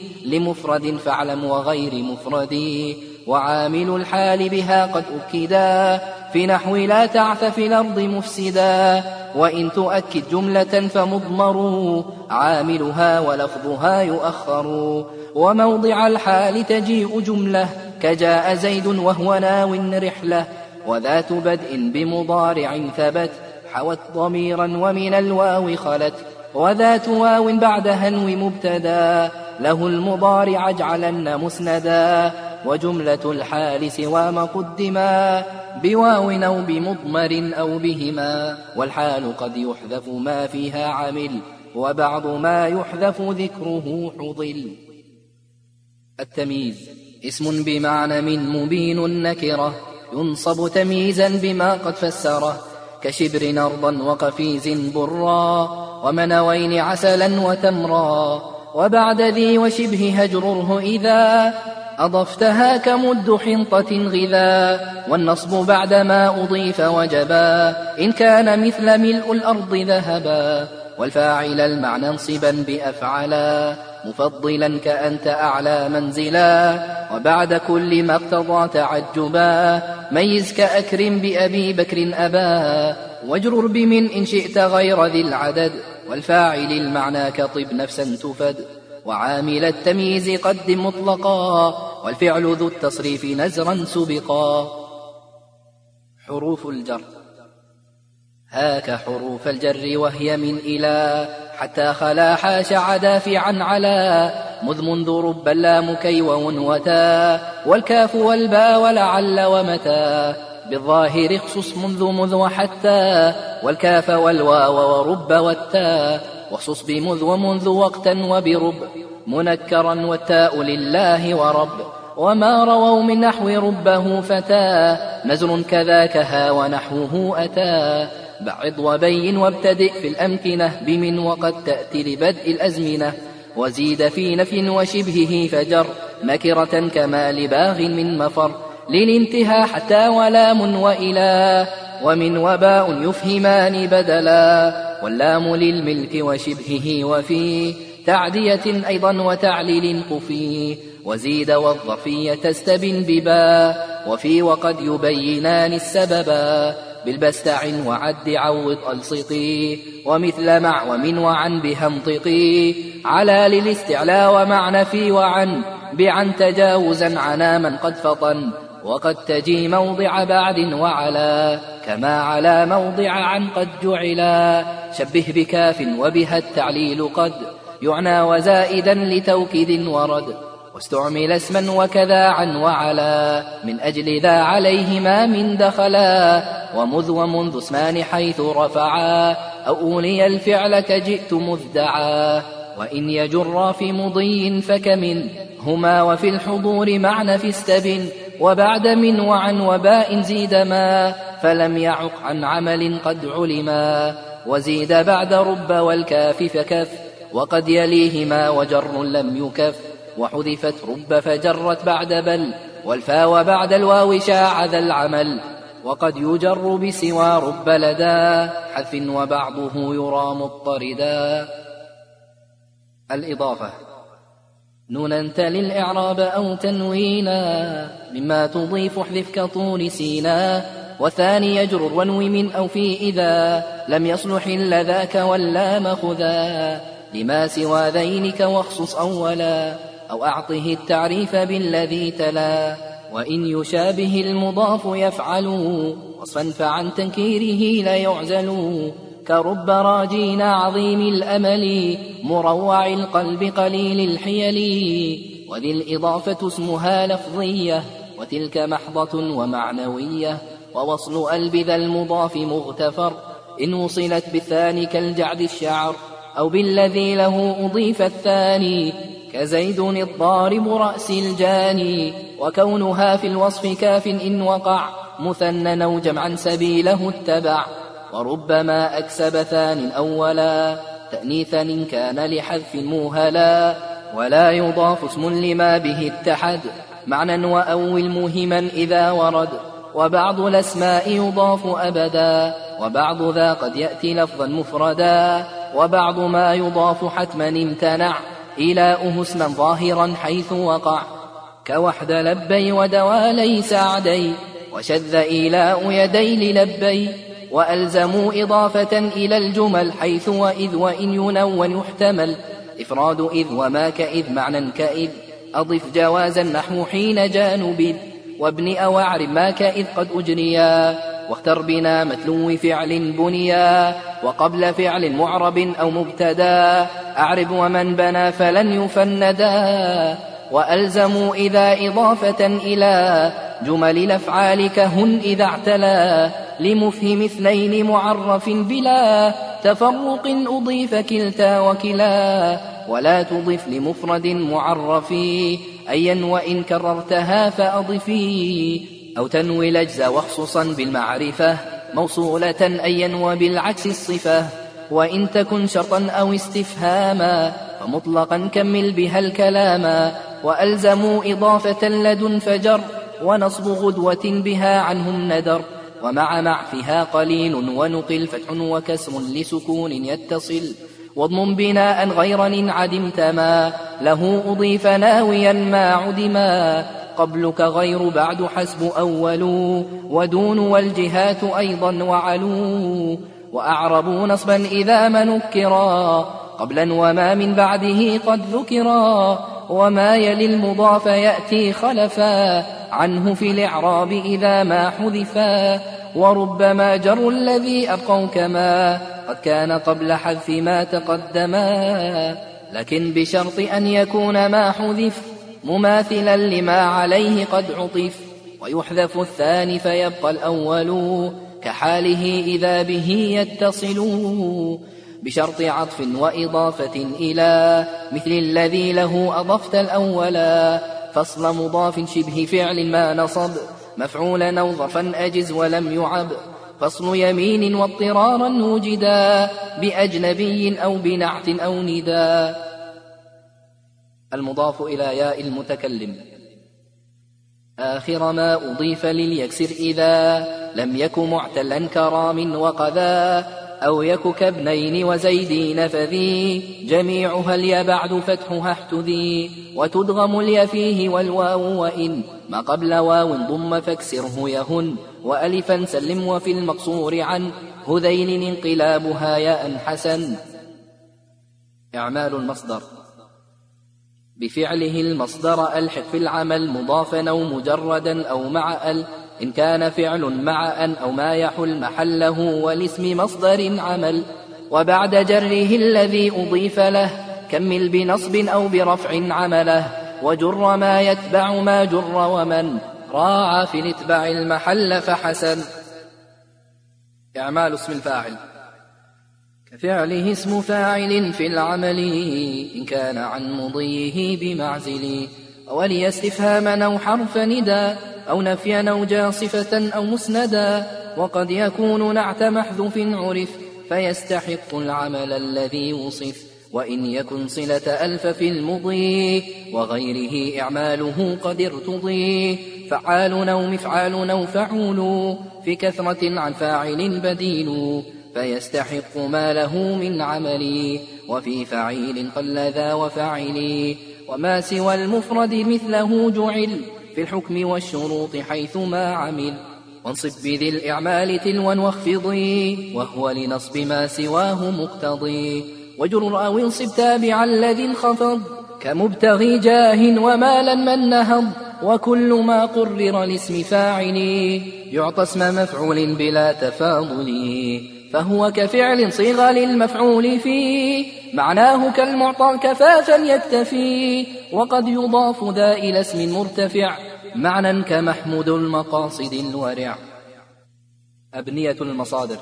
لمفرد فاعلم وغير مفرد، وعامل الحال بها قد أكدا في نحو لا تعث في الأرض مفسدا، وإن تؤكد جملة فمضمر عاملها ولفظها يؤخر. وموضع الحال تجيء جملة كجاء زيد وهو ناو رحلة، وذات بدء بمضارع ثبت حوت ضميرا ومن الواو خلت، وذات واو بعد هنو مبتدا له المضارع اجعلن مسندا. وجملة الحال سوى ما قدما بواو أو بمضمر أو بهما، والحال قد يحذف ما فيها عمل وبعض ما يحذف ذكره حضل. التمييز اسم بمعنى من مبين النكرة، ينصب تمييزا بما قد فسره، كشبر أرضا وقفيز برا ومنوين عسلا وتمرا. وبعد ذي وشبه هجره إذا أضفتها كمد حنطة غذا، والنصب بعدما أضيف وجبا إن كان مثل ملء الأرض ذهبا. والفاعل المعنى انصبا بأفعلا مفضلا كأنت أعلى منزلا، وبعد كل ما اقتضى تعجبا ميز كأكرم بأبي بكر أبا. واجرر بمن إن شئت غير ذي العدد، والفاعل المعنى كطب نفسا تفد. وعامل التمييز قدم مطلقا، والفعل ذو التصريف نزرا سبقا. حروف الجر هاك حروف الجر وهي من إلى حتى خلا حاش عدا في عن علا، مذ منذ رب اللام كي وون وتا، والكاف والباء ولعل ومتى. بالظاهر اخصص منذ مذ وحتى، والكاف والواو ورب والتا. واخصص بمذ ومنذ وقتا وبرب منكرا والتاء لله ورب. وما رووا من نحو ربه فتى نزر كذاك ها ونحوه أتى. بعض وبين وابتدئ في الأمكنة بمن وقد تأتي لبدء الأزمنة. وزيد في نفي وشبهه فجر نكرة كما لباغ من مفر، للانتهاء حتى ولام وإلى ومن وباء يفهمان بدلا. واللام للملك وشبهه وفي تعدية أيضا وتعليل قفي. وزيد والظرفية تستبن ببا وفي وقد يبينان السببا. بالبستع وعد عوض ألصقي ومثل مع ومن وعن بهمطقي. على للاستعلاء ومعنى في وعن بعن تجاوزا عنا من قد فطن. وقد تجي موضع بعد وعلا كما على موضع عن قد جعلا. شبه بكاف وبها التعليل قد يعنى وزائدا لتوكيد ورد، واستعمل اسما وكذا عن وعلا، من أجل ذا عليهما من دخلا، ومذ ومنذ اسمان حيث رفعا، أو أولي الفعل كجئت مذدعا، وإن يجر في مضي فكمن هما، وفي الحضور معنى في استبن، وبعد من وعن وباء زيد ما، فلم يعق عن عمل قد علما، وزيد بعد رب والكاف فكف، وقد يليهما وجر لم يكف، وحذفت رب فجرت بعد بل، والفا وبعد الواو شاع ذا العمل، وقد يجر بسوى رب لدى حذف وبعضه يرى مضطردا. الإضافة: نونا تلي الإعراب أو تنوينا، مما تضيف احذف كطول سينا، وثاني يجر وانو من أو في إذا لم يصلح إلا ذاك واللام خذا، لما سوى ذينك واخصص أولا، أو أعطه التعريف بالذي تلا، وإن يشابه المضاف يفعل وصفا فعن تنكيره لا يعزل، كرب راجين عظيم الأمل مروع القلب قليل الحيل، وذي الإضافة اسمها لفظية، وتلك محضة ومعنوية، ووصل ألب ذا المضاف مغتفر، إن وصلت بالثاني كالجعد الشعر، أو بالذي له أضيف الثاني، كزيد الضارب رأس الجاني، وكونها في الوصف كاف إن وقع مثنى أو جمعا سبيله اتبع، وربما أكسب ثان أولا تأنيثا إن كان لحذف موهلا، ولا يضاف اسم لما به اتحد معنى وأول مهما إذا ورد، وبعض الأسماء يضاف أبدا، وبعض ذا قد يأتي لفظا مفردا، وبعض ما يضاف حتما امتنع إلاؤه اسما ظاهرا حيث وقع، كوحد لبي ودوالي سعدي، وشذ إيلاء يدي للبي، وألزموا إضافة إلى الجمل حيث وإذ وإن ينون يحتمل، إفراد إذ وما كإذ معنى كإذ، أضف جوازا نحو حين جانب، وابن أو أعرب ما كإذ قد أجريا، واختر بنا متلو فعل بنيا، وقبل فعل معرب أو مبتدا، أعرب ومن بنى فلن يفندا، وألزموا إذا إضافة إلى جمل الأفعال كهن إذا اعتلى، لمفهم اثنين معرف بلا تفرق أضيف كلتا وكلا، ولا تضف لمفرد معرف أيا وإن كررتها فأضفي، أو تنوي الأجزاء واخصصا بالمعرفة موصولة أيا وبالعكس الصفة، وإن تكن شرطا أو استفهاما فمطلقا كمل بها الكلاما، وألزموا إضافة لدن فجر، ونصب غدوة بها عنهم ندر، ومع مع فيها قليل ونقل فتح وكسر لسكون يتصل، واضمم بناء غير إن عدمت ما له أضيف ناويا ما عدما، قبلك غير بعد حسب أول، ودون والجهات أيضا وعلو، وأعربوا نصبا إذا ما نكرا قبلا وما من بعده قد ذكرا، وما يلي المضاف يأتي خلفا عنه في الإعراب إذا ما حذفا، وربما جر الذي أبقوا كما قد كان قبل حذف ما تقدما، لكن بشرط أن يكون ما حذف مماثلا لما عليه قد عطف، ويحذف الثاني فيبقى الأول كحاله إذا به يتصل، بشرط عطف وإضافة إلى مثل الذي له أضفت الأولا، فصل مضاف شبه فعل ما نصب مفعولا أو ظرفا أجز ولم يعب، فصل يمين واضطرارا وجدا بأجنبي أو بنعت أو ندا. المضاف إلى ياء المتكلم آخر ما أضيف لليكسر إذا لم يك معتلا كرام وقذا، أو يك كابنين وزيدين فذي جميعها اليا بعد فتحها احتذي، وتدغم اليا فيه والواو وإن ما قبل واو ضم فاكسره يهن، وألفا سلم وفي المقصور عن هذين انقلابها ياء حسن. إعمال المصدر بفعله المصدر ألحق في العمل مضافا أو مجردا أو مع ال، إن كان فعل مع أن أو ما يحل محله والاسم مصدر عمل، وبعد جره الذي أضيف له كمل بنصب أو برفع عمله وجر ما يتبع ما جر ومن راعى في الاتباع المحل فحسن. إعمال اسم الفاعل كفعله اسم فاعل في العمل إن كان عن مضيه بمعزل ولي استفهاما أو حرف ندى أو نفيا أو جاصفة أو مسندا وقد يكون نعت محذوف عرف فيستحق العمل الذي وصف وإن يكن صلة ألف في المضي وغيره إعماله قد ارتضي فعال أو مفعال أو فعول في كثرة عن فاعل بديل فيستحق ما له من عمل وفي فعيل قل ذا وفعل وما سوى المفرد مثله جعل في الحكم والشروط حيث ما عمل وانصب بذي الإعمال تلوا واخفضي وهو لنصب ما سواه مقتضي وجر أو انصب تابعا الذي انخفض كمبتغي جاه ومالا من نهض وكل ما قرر لاسم فاعل يعطى اسم مفعول بلا تفاضل فهو كفعل صيغ للمفعول فيه معناه كالمعطى كفافا يكتفي وقد يضاف ذا إلى اسم مرتفع معنى كمحمود المقاصد الورع. أبنية المصادر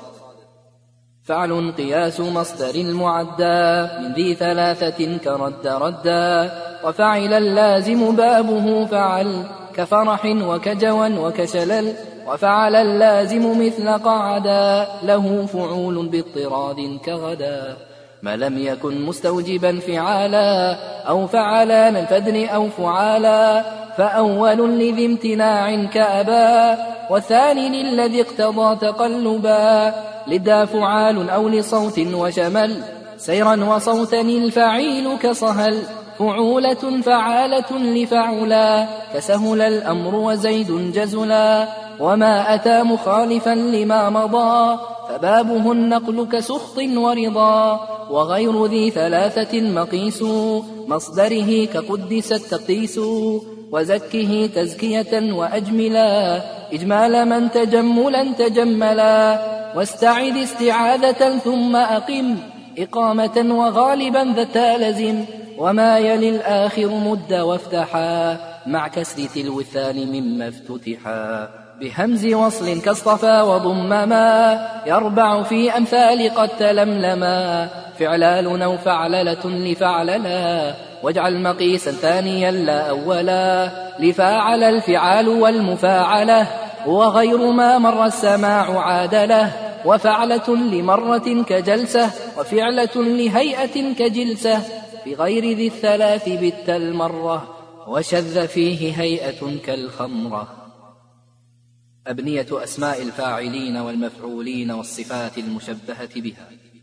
فعل قياس مصدر المعدى من ذي ثلاثة كرد ردا وفعل اللازم بابه فعل كفرح وكجوا وكشلل وفعل اللازم مثل قعدا له فعول باضطراد كغدا ما لم يكن مستوجبا فعالا أو فعلان الفدن أو فعالا فأول لذي امتناع كأبا والثاني للذي اقتضى تقلبا لدا فعال أو لصوت وشمل سيرا وصوتا الفعيل كصهل فعولة فعالة لفعلا كسهل الأمر وزيد جزلا وما أتى مخالفا لما مضى فبابه النقل كسخط ورضا وغير ذي ثلاثة مقيس مصدره كقدس التقيس وزكه تزكية وأجملا إجمال من تجملا تجملا واستعد استعاذة ثم أقم إقامة وغالبا ذا لزم وما يلي الآخر مد وافتحا مع كسر تلو الثاني مما افتتحا بهمز وصل كاصطفى وضمما يربع في أمثال قد تلملما فعلال أو فعللة لفعللا واجعل مقيسا ثانيا لا أولا لفاعل الفعال والمفاعلة وغير ما مر السماع عادله وفعلة لمرة كجلسة وفعلة لهيئة كجلسة بغير ذي الثلاث بت المرة وشذ فيه هيئة كالخمرة. أبنية أسماء الفاعلين والمفعولين والصفات المشبهة بها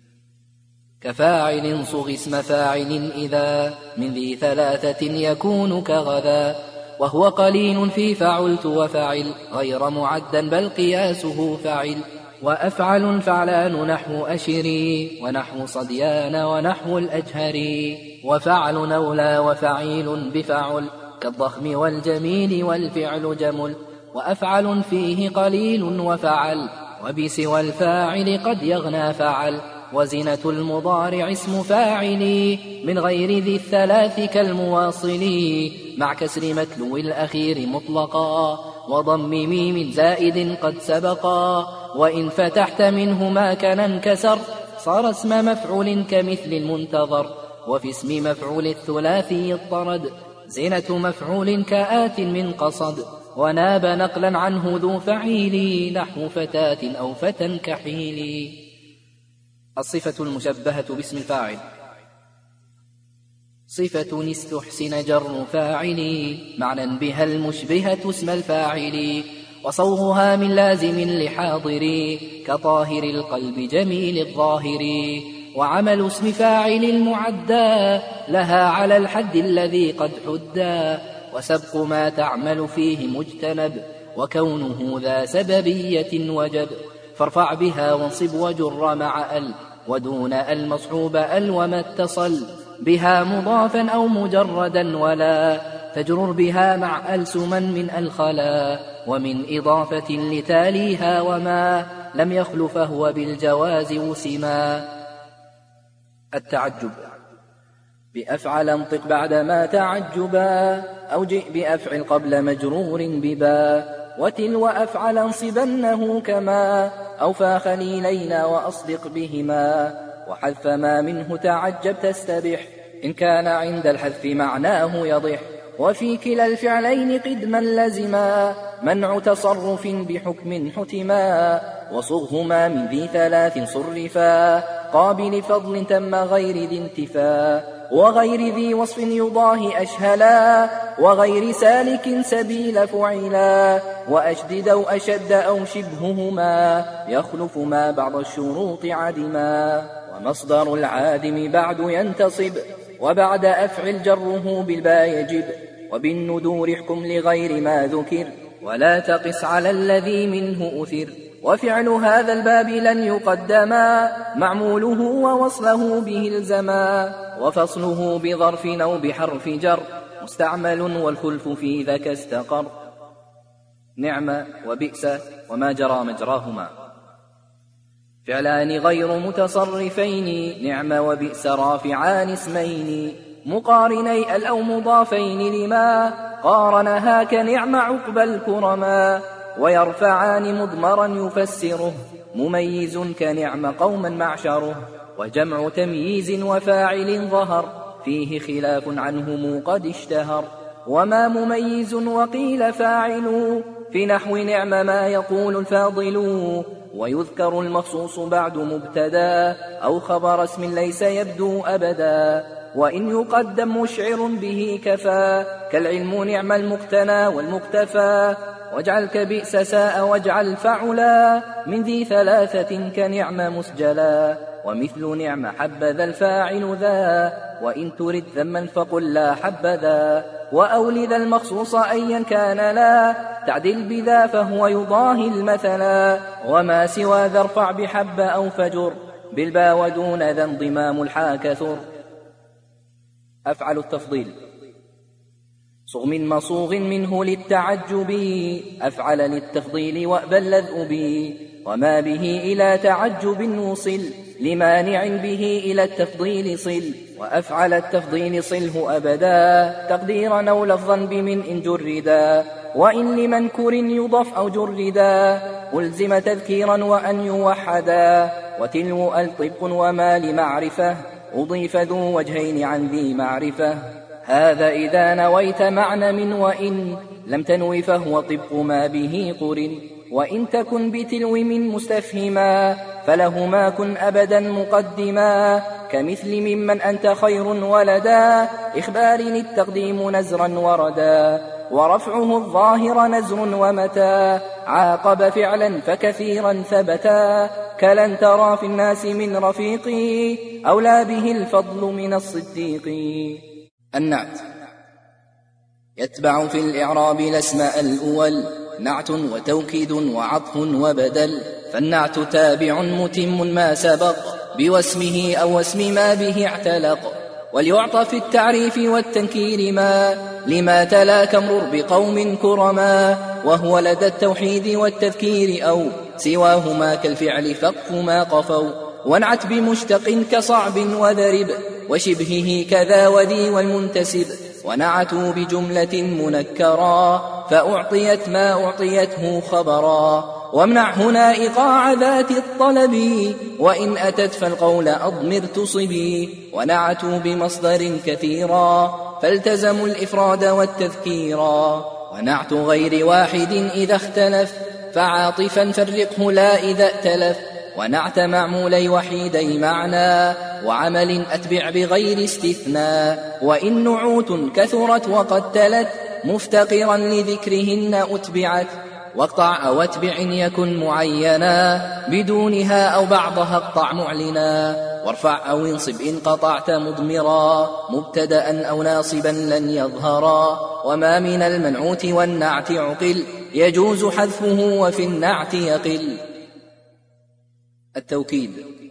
كفاعل صغ اسم فاعل إذا من ذي ثلاثة يكون كغذا وهو قليل في فعلت وفعل غير معدا بل قياسه فعل وأفعل فعلان نحو أشري ونحو صديان ونحو الأجهري وفعل نولى وفعيل بفعل كالضخم والجميل والفعل جمل وأفعل فيه قليل وفعل وبسوى الفاعل قد يغنى فعل وزنة المضارع اسم فاعل من غير ذي الثلاث كالمواصل مع كسر متلو الأخير مطلقا وضم ميم زائد قد سبقا وإن فتحت منه ما كان انكسر صار اسم مفعول كمثل المنتظر وفي اسم مفعول الثلاثي اضطرد زنة مفعول كآت من قصد وناب نقلا عنه ذو فعيل نحو فتاة أو فتى كحيل. الصفة المشبهة باسم الفاعل صفة استحسن جر فاعل معنى بها المشبهة اسم الفاعل وصوغها من لازم لحاضر كطاهر القلب جميل الظاهر وعمل اسم فاعل المعدى لها على الحد الذي قد حدى وسبق ما تعمل فيه مجتنب وكونه ذا سببية وجب فارفع بها وانصب وجر مع ال ودون المصحوب ال وما اتصل بها مضافا أو مجردا ولا تجرر بها مع ال سما من الخلا ومن إضافة لتاليها وما لم يخل فهو بالجواز وسما. التعجب بأفعل انطق بعدما تعجبا، أو جئ بأفعل قبل مجرور ببا، وتلو أفعل انصبنه كما، أو فا خليلين وأصدق بهما، وحذف ما منه تعجب تستبح، إن كان عند الحذف معناه يضح، وفي كلا الفعلين قدما لزما، منع تصرف بحكم حتما، وصغهما من ذي ثلاث صرفا، قابل فضل تم غير ذي انتفا، وغير ذي وصف يضاهي أشهلا، وغير سالك سبيل فعلا، وأشدد أو أشد أو شبههما، يخلف ما بعض الشروط عدما، ومصدر العادم بعد ينتصب، وبعد أفعل جره بالباء يجب، وبالندور احكم لغير ما ذكر، ولا تقس على الذي منه أثر، وفعل هذا الباب لن يقدما، معموله ووصله به الزما، وفصله بظرف أو بحرف جر، مستعمل والخلف في ذاك استقر. نعم وبئس وما جرى مجراهما، فعلان غير متصرفين، نعم وبئس رافعان اسمين، مقارني ال أو مضافين لما قارنها كنعم عقب الكرما، ويرفعان مضمرا يفسره، مميز كنعم قوما معشره، وجمع تمييز وفاعل ظهر، فيه خلاف عنهم قد اشتهر، وما مميز وقيل فاعل، في نحو نعم ما يقول الفاضل، ويذكر المخصوص بعد مبتدا، أو خبر اسم ليس يبدو أبدا، وإن يقدم مشعر به كفى، كالعلم نعم المقتنى والمقتفى، واجعل كبئس ساء واجعل فعلا، من ذي ثلاثة كنعم مسجلا، ومثل نعم حبذا الفاعل ذا، وإن ترد ذما فقل لا حبذا، وأولذ المخصوص أيا كان لا تعدل بذا، فهو يضاهي المثلا، وما سوى ذا ارفع بحب أو فجر، بالبا ودون ذا انضمام الحا كثر. أفعل التفضيل صغ من مصوغ منه للتعجب، أفعل للتفضيل وأبى اللذء بي، وما به إلى تعجب وصل، لمانع به إلى التفضيل صل، وأفعل التفضيل صله أبدا، تقديرا أو لفظا بمن إن جردا، وإن لمنكر يضف أو جردا، ألزم تذكيرا وأن يوحدا، وتلو الطبق وما لمعرفة، أضيف ذو وجهين عن ذي معرفة، هذا إذا نويت معنى من، وإن لم تنوي فهو طبق ما به قرن، وإن تكن بتلو من مستفهما، فلهما كن أبدا مقدما، كمثل ممن أنت خير ولدا، إخبار التقديم نزرا وردا، ورفعه الظاهر نزر، ومتى عاقب فعلا فكثيرا ثبتا، كلن ترى في الناس من رفيقي، أولى به الفضل من الصديق. النعت يتبع في الإعراب الأسماء الأول، نعت وتوكيد وعطف وبدل، فالنعت تابع متم ما سبق، بواسمه أو اسم ما به اعتلق، وليعطى في التعريف والتنكير ما لما تلا كمرر بقوم كرما، وهو لدى التوحيد والتذكير أو سواهما كالفعل فق ما قفوا، وانعت بمشتق كصعب وذرب، وشبهه كذا وذي والمنتسب، ونعتوا بجملة منكرا، فأعطيت ما أعطيته خبرا، وامنع هنا إيقاع ذات الطلب، وإن أتت فالقول أضمر تصبي، ونعتوا بمصدر كثيرا، فالتزموا الإفراد والتذكيرا، ونعت غير واحد إذا اختلف، فعاطفا فرقه لا إذا ائتلف، ونعت معمولي وحيدي معنى، وعمل أتبع بغير استثناء، وإن نعوت كثرت وقد تلت، مفتقرا لذكرهن أتبعت، واقطع أو اتبع إن يكن معينا، بدونها أو بعضها اقطع معلنا، وارفع أو انصب إن قطعت مضمرا، مبتدأ أو ناصبا لن يظهرا، وما من المنعوت والنعت عقل، يجوز حذفه وفي النعت يقل. التوكيد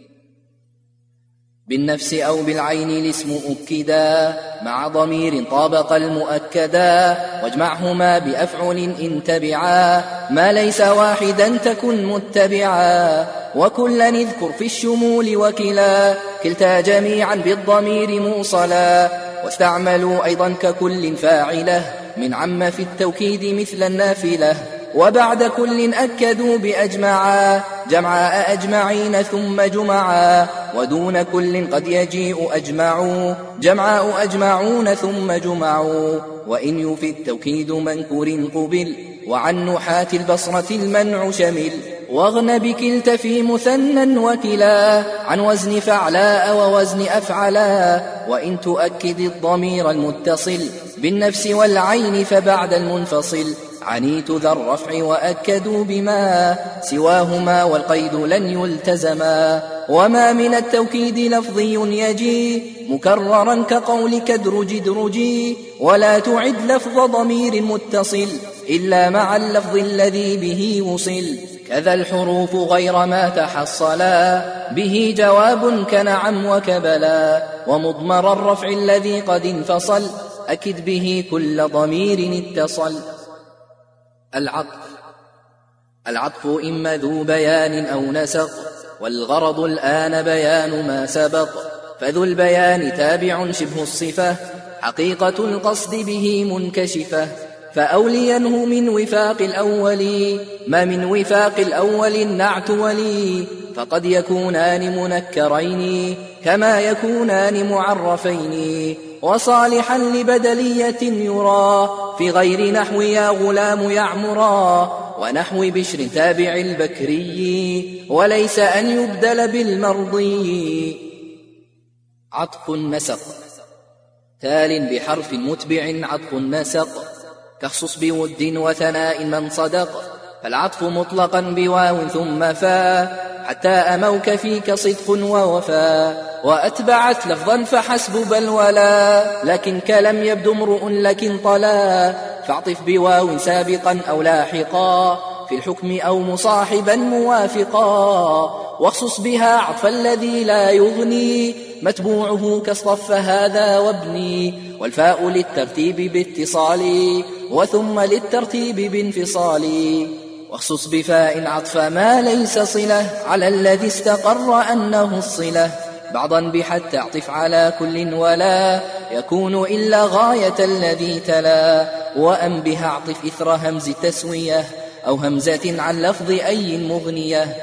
بالنفس أو بالعين الاسم أكدا، مع ضمير طابق المؤكدا، واجمعهما بأفعل إن تبعا، ما ليس واحدا تكن متبعا، وكلا اذكر في الشمول وكلا، كلتا جميعا بالضمير موصلا. واستعملوا أيضا ككل فاعله من عم في التوكيد مثل النافلة. وبعد كل أكدوا بأجمعا جمعاء أجمعين ثم جمعا. ودون كل قد يجيء أجمعوا جمعاء أجمعون ثم جمعوا. وإن يفي التوكيد منكر قبل وعن نحاة البصرة المنع شمل. واغن بكلت في مثنى وكلا عن وزن فعلاء ووزن أفعلا. وإن تؤكد الضمير المتصل بالنفس والعين فبعد المنفصل عنيت ذا الرفع وأكدوا بما سواهما والقيد لن يلتزما. وما من التوكيد لفظي يجي مكررا كقولك ادرج ادرجي. ولا تعد لفظ ضمير متصل إلا مع اللفظ الذي به وصل. كذا الحروف غير ما تحصلا به جواب كنعم وكبلا. ومضمر الرفع الذي قد انفصل أكد به كل ضمير اتصل. العطف العطف إما ذو بيان أو نسق والغرض الآن بيان ما سبق. فذو البيان تابع شبه الصفة حقيقة القصد به منكشفة. فأولينه من وفاق الأول ما من وفاق الأول النعت ولي. فقد يكونان منكرين كما يكونان معرفين. وصالحا لبدلية يرى في غير نحو يا غلام يعمرا. ونحو بشر تابع البكري وليس أن يبدل بالمرضي. عطف النسق تال بحرف متبع عطف النسق كخصص بود وثناء من صدق. فالعطف مطلقا بواو ثم فا حتى أموك فيك صدق ووفا. وأتبعت لفظا فحسب بل ولا لكن كلم يبدو امرؤ لكن طلا. فاعطف بواو سابقا أو لاحقا في الحكم أو مصاحبا موافقا. واخصص بها عطف الذي لا يغني متبوعه كاصطف هذا وابني. والفاء للترتيب باتصال وثم للترتيب بانفصال. واخصص بفاء عطف ما ليس صلة على الذي استقر أنه الصلة. بعضا بحتى اعطف على كل ولا يكون إلا غاية الذي تلا. وأن بها اعطف إثر همز تسوية أو همزة عن لفظ أي مغنية.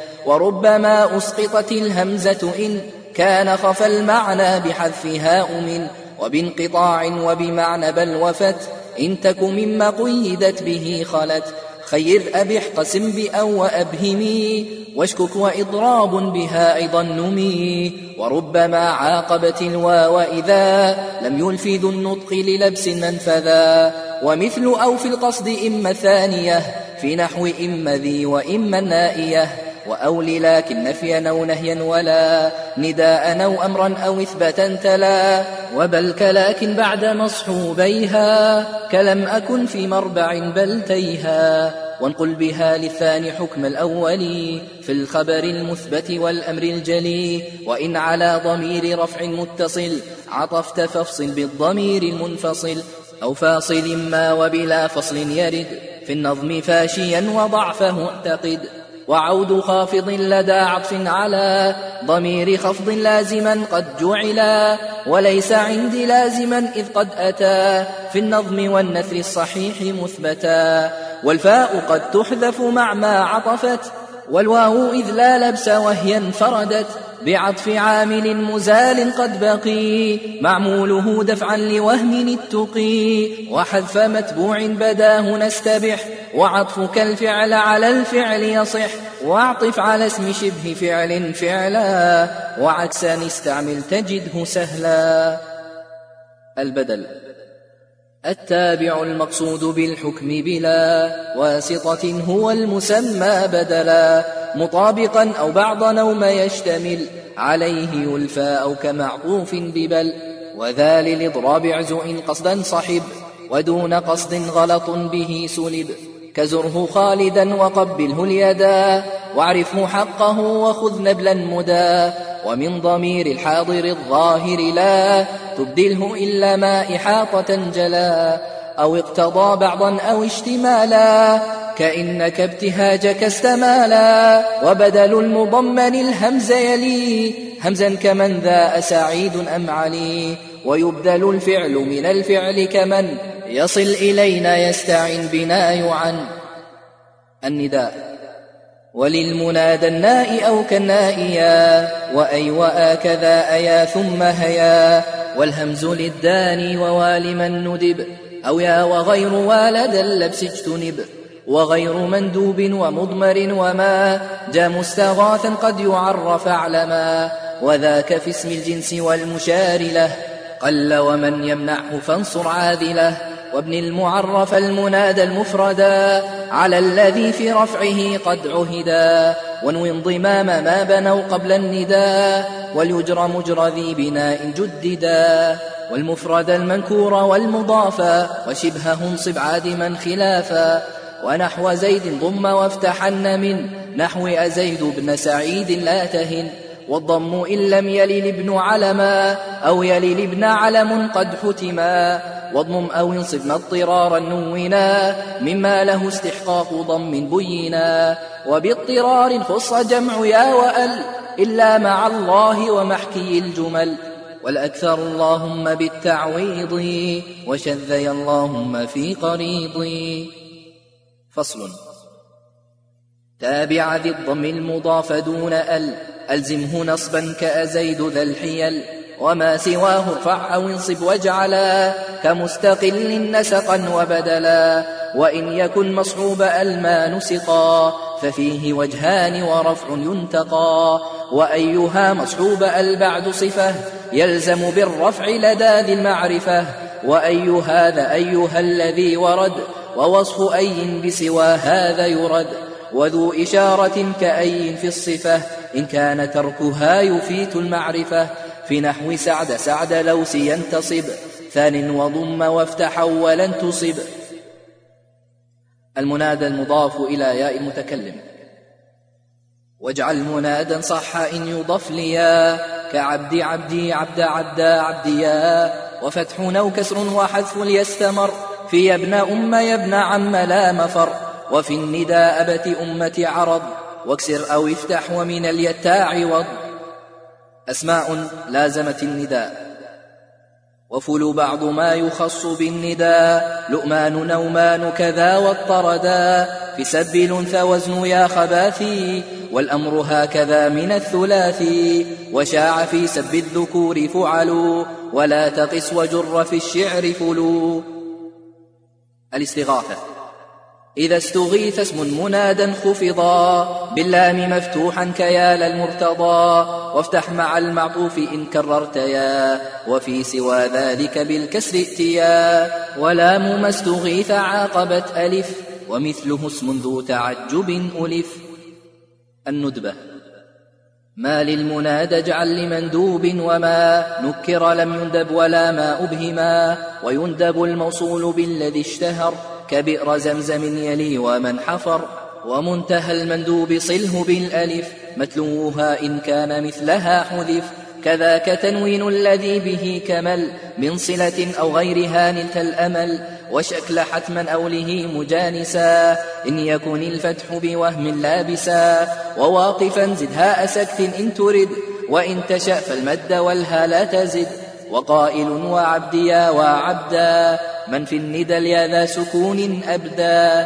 وربما أسقطت الهمزة إن كان خفى المعنى بحذفها أمن. وبانقطاع وبمعنى بل وفت إن تك مما قيدت به خلت. خير أبح قسم بأو وأبهمي واشكك وإضراب بها أيضا نمي. وربما عاقبت الواو إذا لم يلف ذو النطق للبس منفذا. ومثل أو في القصد إما ثانية في نحو إما ذي وإما النائية. وأول لكن نفيا أو نهيا ولا نداء أو أمرا أو إثباتا تلا. وبل كلاكن بعد مصحوبيها كلم أكن في مربع بل تيها. وانقل بها للثاني حكم الأول في الخبر المثبت والأمر الجلي. وإن على ضمير رفع متصل عطفت فافصل بالضمير المنفصل. أو فاصل ما وبلا فصل يرد في النظم فاشيا وضعفه اعتقد. وعود خافض لدى عطف على ضمير خفض لازما قد جعلا. وليس عندي لازما إذ قد أتى في النظم والنثر الصحيح مثبتا. والفاء قد تحذف مع ما عطفت والواو إذ لا لبس وهي انفردت. بعطف عامل مزال قد بقي معموله دفعا لوهم التقي. وحذف متبوع بداه نستبح وعطفك الفعل على الفعل يصح. واعطف على اسم شبه فعل فعلا وعكسا استعمل تجده سهلا. البدل التابع المقصود بالحكم بلا واسطة هو المسمى بدلا. مطابقا أو بعض نوم يشتمل عليه يلفى أو كمعطوف ببل. وذا للإضراب عزو إن قصدا صحب ودون قصد غلط به سلب. كزره خالدا وقبله اليدا واعرفه حقه وخذ نبلا مدا. ومن ضمير الحاضر الظاهر لا تبدله إلا ما إحاطة جلا. أو اقتضى بعضا أو اشتمالا كإنك ابتهاجك استمالا. وبدل المضمن الهمز يلي همزا كمن ذا أسعيد أم علي، ويبدل الفعل من الفعل كمن يصل إلينا يستعن بنا يعن. النداء وللمنادى الناء أو كالنائيا، وأي وآكذا أيا ثم هيا، والهمز للداني ووال من ندب، أو يا وغير والد اللبس اجتنب، وغير مندوب ومضمر وما جاء مستغاثا قد يعرف علما، وذاك في اسم الجنس والمشار له قل ومن يمنعه فانصر عاذله. وابن المعرف المنادى المفردا على الذي في رفعه قد عهدا، وانو انضمام ما بنوا قبل النداء، وليجر مجر ذي بناء جددا. والمفرد المنكور والمضافا وشبهه انصب عادما خلافا، ونحو زيد ضم وافتحن من نحو أزيد بن سعيد لا تهن. والضم إن لم يلل ابن علما أو يلل ابن علم قد حتما، واضمم أو انصب اضطرارا نونا مما له استحقاق ضم بينا. وباضطرار خص جمع يا وأل إلا مع الله ومحكي الجمل، والأكثر اللهم بالتعويض وشذي اللهم في قريض. فصل. تابع ذي الضم المضاف دون أل ألزمه نصبا كأزيد ذا الحيل، وما سواه ارفع أو انصب واجعلا كمستقل نسقا وبدلا. وإن يكن مصحوب ألما نسقا ففيه وجهان ورفع ينتقى، وأيها مصحوب أل بعد صفة يلزم بالرفع لدى ذي المعرفة. وأي هذا أيها الذي ورد ووصف أي بسوى هذا يرد، وذو إشارة كأي في الصفة إن كان تركها يفيت المعرفة. في نحو سعد سعد لوس ينتصب ثان وضم وافتح ولن تصب. المنادى المضاف إلى ياء المتكلم. واجعل منادا صح إن يضف ليا كعبد عبدي عبد عبدا عبديا، وفتح أو كسر وحذف ليستمر في يا ابن أم يا ابن عم لا مفر. وفي النداء أبت أمة عرض واكسر أو افتح ومن اليتاع عوض. أسماء لازمت النداء. وفل بعض ما يخص بالنداء لؤمان نومان كذا واضطردا، في سب الأنثى وزن يا خباثي والأمر هكذا من الثلاثي. وشاع في سب الذكور فعلوا ولا تقس وجر في الشعر فلو. الاستغاثة. إذا استغيث اسم منادا خفضا باللام مفتوحا كيا للمرتضى، وافتح مع المعطوف إن كررت يا، وفي سوى ذلك بالكسر ائتيا. ولام ما استغيث عاقبت ألف ومثله اسم ذو تعجب ألف. الندبة. ما للمنادى اجعل لمندوب وما نكر لم يندب ولا ما أبهما، ويندب الموصول بالذي اشتهر كبئر زمزم يلي ومن حفر. ومنتهى المندوب صله بالألف متلوها إن كان مثلها حذف، كذاك تنوين الذي به كمل من صلة أو غيرها نلت الأمل. وشكل حتما أوله مجانسا إن يكن الفتح بوهم لابسا، وواقفا زد هاء سكت إن ترد وإن تشأ فالمد والها لا تزد. وقائل وعبديا وعبدا من في الندى اليا ذا سكون أبدا.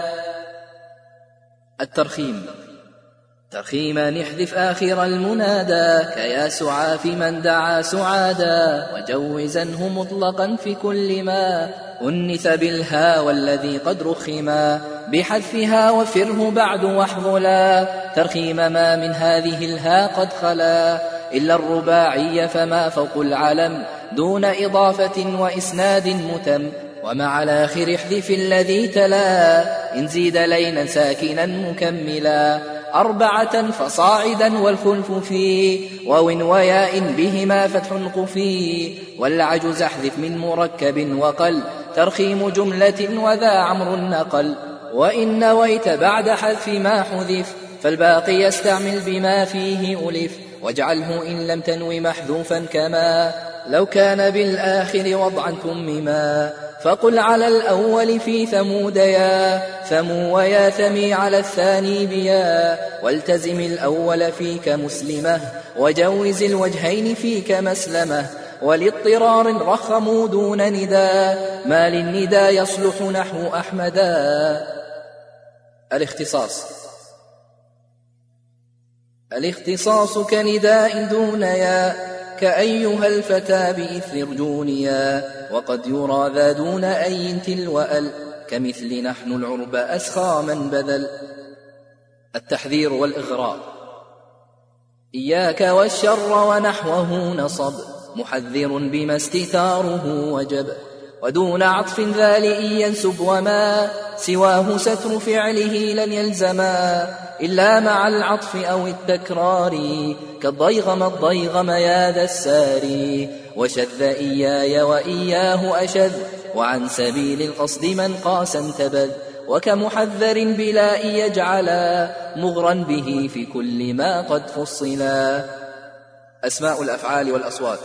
الترخيم. ترخيما نحذف آخر المنادى كيا سعى في من دعا سعادا، وجوزنه مطلقا في كل ما أنث بالها والذي قد رخما، بحذفها وفره بعد واحظلا ترخيم ما من هذه الها قد خلا، إلا الرباعي فما فوق العلم دون إضافة وإسناد متم. ومع الآخر احذف الذي تلا إن زيد لينا ساكنا مكملا، أربعة فصاعدا والخلف فيه وون وياء بهما فتح قفي. والعجز احذف من مركب وقل ترخيم جملة وذا عمر نقل. وإن نويت بعد حذف ما حذف فالباقي يستعمل بما فيه ألف، واجعله إن لم تنو محذوفا كما لو كان بالآخر وضعا تمما. فقل على الأول في ثمود يا ثمو ويا ثمي على الثاني بيا والتزم الأول فيك مسلمة وجوز الوجهين فيك مسلمة ولاضطرار رخموا دون ندا ما للندا يصلح نحو أحمدا. الاختصاص. الاختصاص كنداء دون يا كأيها الفتى بإثر ارجونيا وقد يرى ذا دون أي تلو أل كمثل نحن العرب أسخى من بذل. التحذير والإغراء. إياك والشر ونحوه نصب محذر بما استثاره وجب ودون عطف ذا لئن ينسب وما سواه ستر فعله لن يلزما إلا مع العطف أو التكرار كالضيغم الضيغم يا ذا الساري وشذ إياي وإياه أشذ وعن سبيل القصد من قاسا انتبذ وكمحذر بلا يجعلا مغرا به في كل ما قد فصلا. أسماء الأفعال والأصوات.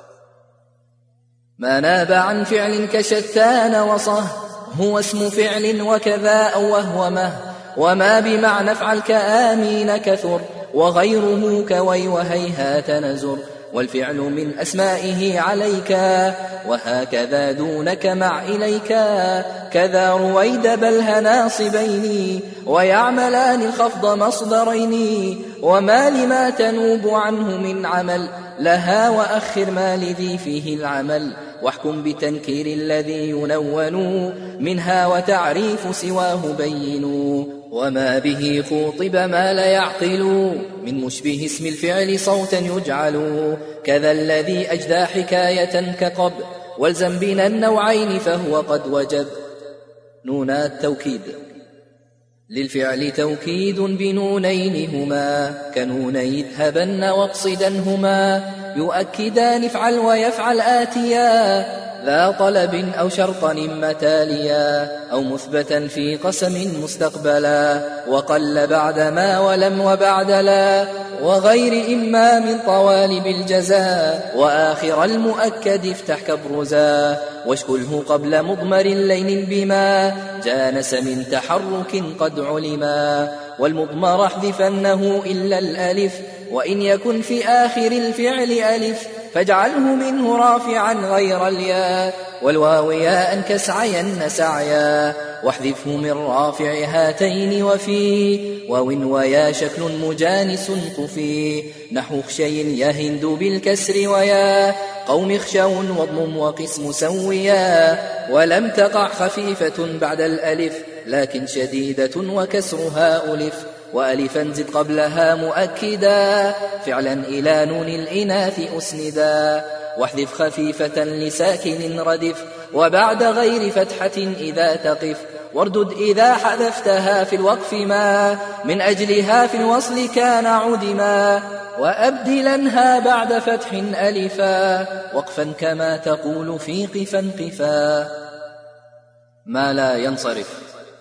ما ناب عن فعل كشتان وصه هو اسم فعل وكذا أو وهومه وما بمعنى افعل كآمين كثر وغيره كوي وهيهات نزر والفعل من أسمائه عليك وهكذا دونك مع إليك كذا رويد بل هناصبين ويعملان الخفض مصدرين وما لما تنوب عنه من عمل لها وأخر ما لذي فيه العمل واحكم بتنكير الذي ينون منها وتعريف سواه بينوا وما به خوطب ما لا يعقل من مشبه اسم الفعل صوتا يجعل كذا الذي أجدى حكاية كقب والزم بنا النوعين فهو قد وجب. نونا التوكيد. للفعل توكيد بنونين هما كنوني اذهبن واقصدنهما يؤكدان افعل ويفعل آتيا ذا طلب أو شرطا إما تاليا أو مثبتا في قسم مستقبلا وقل بعد ما ولم وبعد لا وغير إما من طوالب الجزاء وآخر المؤكد افتح كبرزا واشكله قبل مضمر لين بما جانس من تحرك قد علما والمضمر احذفنه إلا الألف وإن يكن في آخر الفعل ألف فاجعله منه رافعا غير الياء والواو ياء كسعين سعيا واحذفه من رافع هاتين وفي واو ويا شكل مجانس طفي نحو خشي يهند بالكسر ويا قوم خشون واضمم وقسم سويا ولم تقع خفيفة بعد الألف لكن شديدة وكسرها ألف وألفا زد قبلها مؤكدا فعلا إلى نون الإناث أسندا واحذف خفيفة لساكن ردف وبعد غير فتحة إذا تقف واردد إذا حذفتها في الوقف ما من أجلها في الوصل كان عدما وأبدلنها بعد فتح ألفا وقفا كما تقول في قفا قفا. ما لا ينصرف.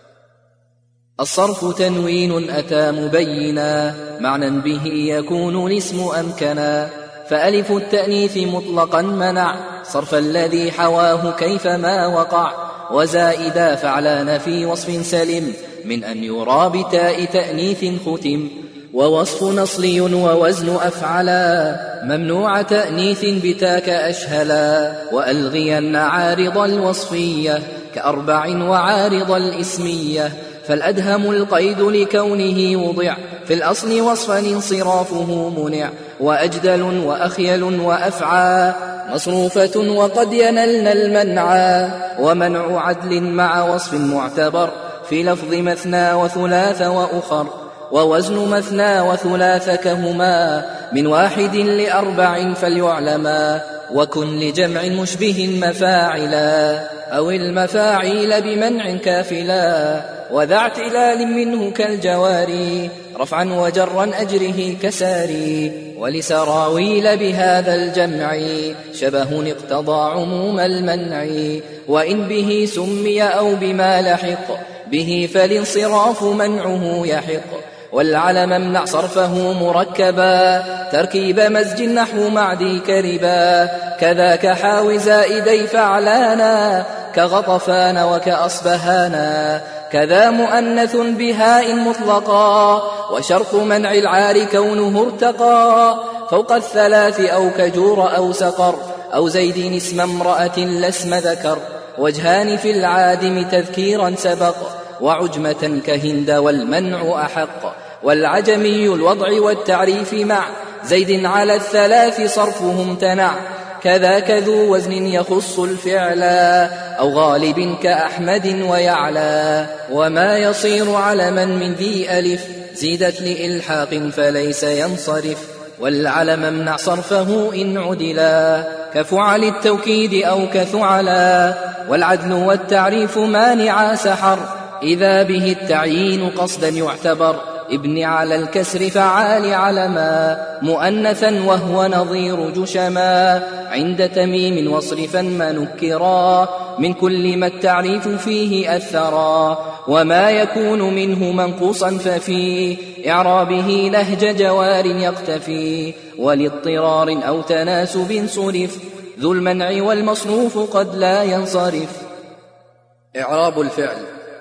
الصرف تنوين أتى مبينا معنى به يكون الاسم أمكنا فألف التأنيث مطلقا منع صرف الذي حواه كيفما وقع وزائدا فعلان في وصف سلم من أن يرى بتاء تأنيث ختم ووصف نصلي ووزن أفعلا ممنوع تأنيث بتاك أشهلا وألغين عارض الوصفية كأربع وعارض الإسمية فالأدهم القيد لكونه وضع في الأصل وصفا انصرافه منع وأجدل وأخيل وأفعى مصروفة وقد ينلن المنعى ومنع عدل مع وصف معتبر في لفظ مثنى وثلاث وأخر ووزن مثنى وثلاث كهما من واحد لأربع فليعلما وكن لجمع مشبه مفاعلا أو المفاعيل بمنع كافلا وذا اعتلال منه كالجواري رفعا وجرا أجره كساري ولسراويل بهذا الجمع شبه اقتضى عموم المنع وإن به سمي أو بما لحق به فالانصراف منعه يحق والعلم امنع صرفه مركبا تركيب مزج نحو معدي كربا كذاك حاو زائدي فعلانا كغطفان وكأصبهانا، كذا مؤنث بهاء مطلقا، وشرط منع العار كونه ارتقى فوق الثلاث أو كجور أو سقر، أو زيد اسم امرأة لا اسم ذكر. وجهان في العادم تذكيرا سبق، وعجمة كهند والمنع أحق. والعجمي الوضع والتعريف مع زيد على الثلاث صرفه امتنع، كذاك ذو وزن يخص الفعلا، أو غالب كأحمد ويعلى. وما يصير علما من ذي ألف زيدت لإلحاق فليس ينصرف، والعلم امنع صرفه إن عدلا، كفعل التوكيد أو كثعلا. والعدل والتعريف مانعا سحر، إذا به التعيين قصدا يعتبر. ابن على الكسر فعال علما، مؤنثا وهو نظير جشما، عند تميم واصرفا ما نكرا، من كل ما التعريف فيه أثرا. وما يكون منه منقوصا ففي إعرابه نهج جوار يقتفي، ولاضطرار أو تناسب صرف، ذو المنع والمصروف قد لا ينصرف. إعراب الفعل: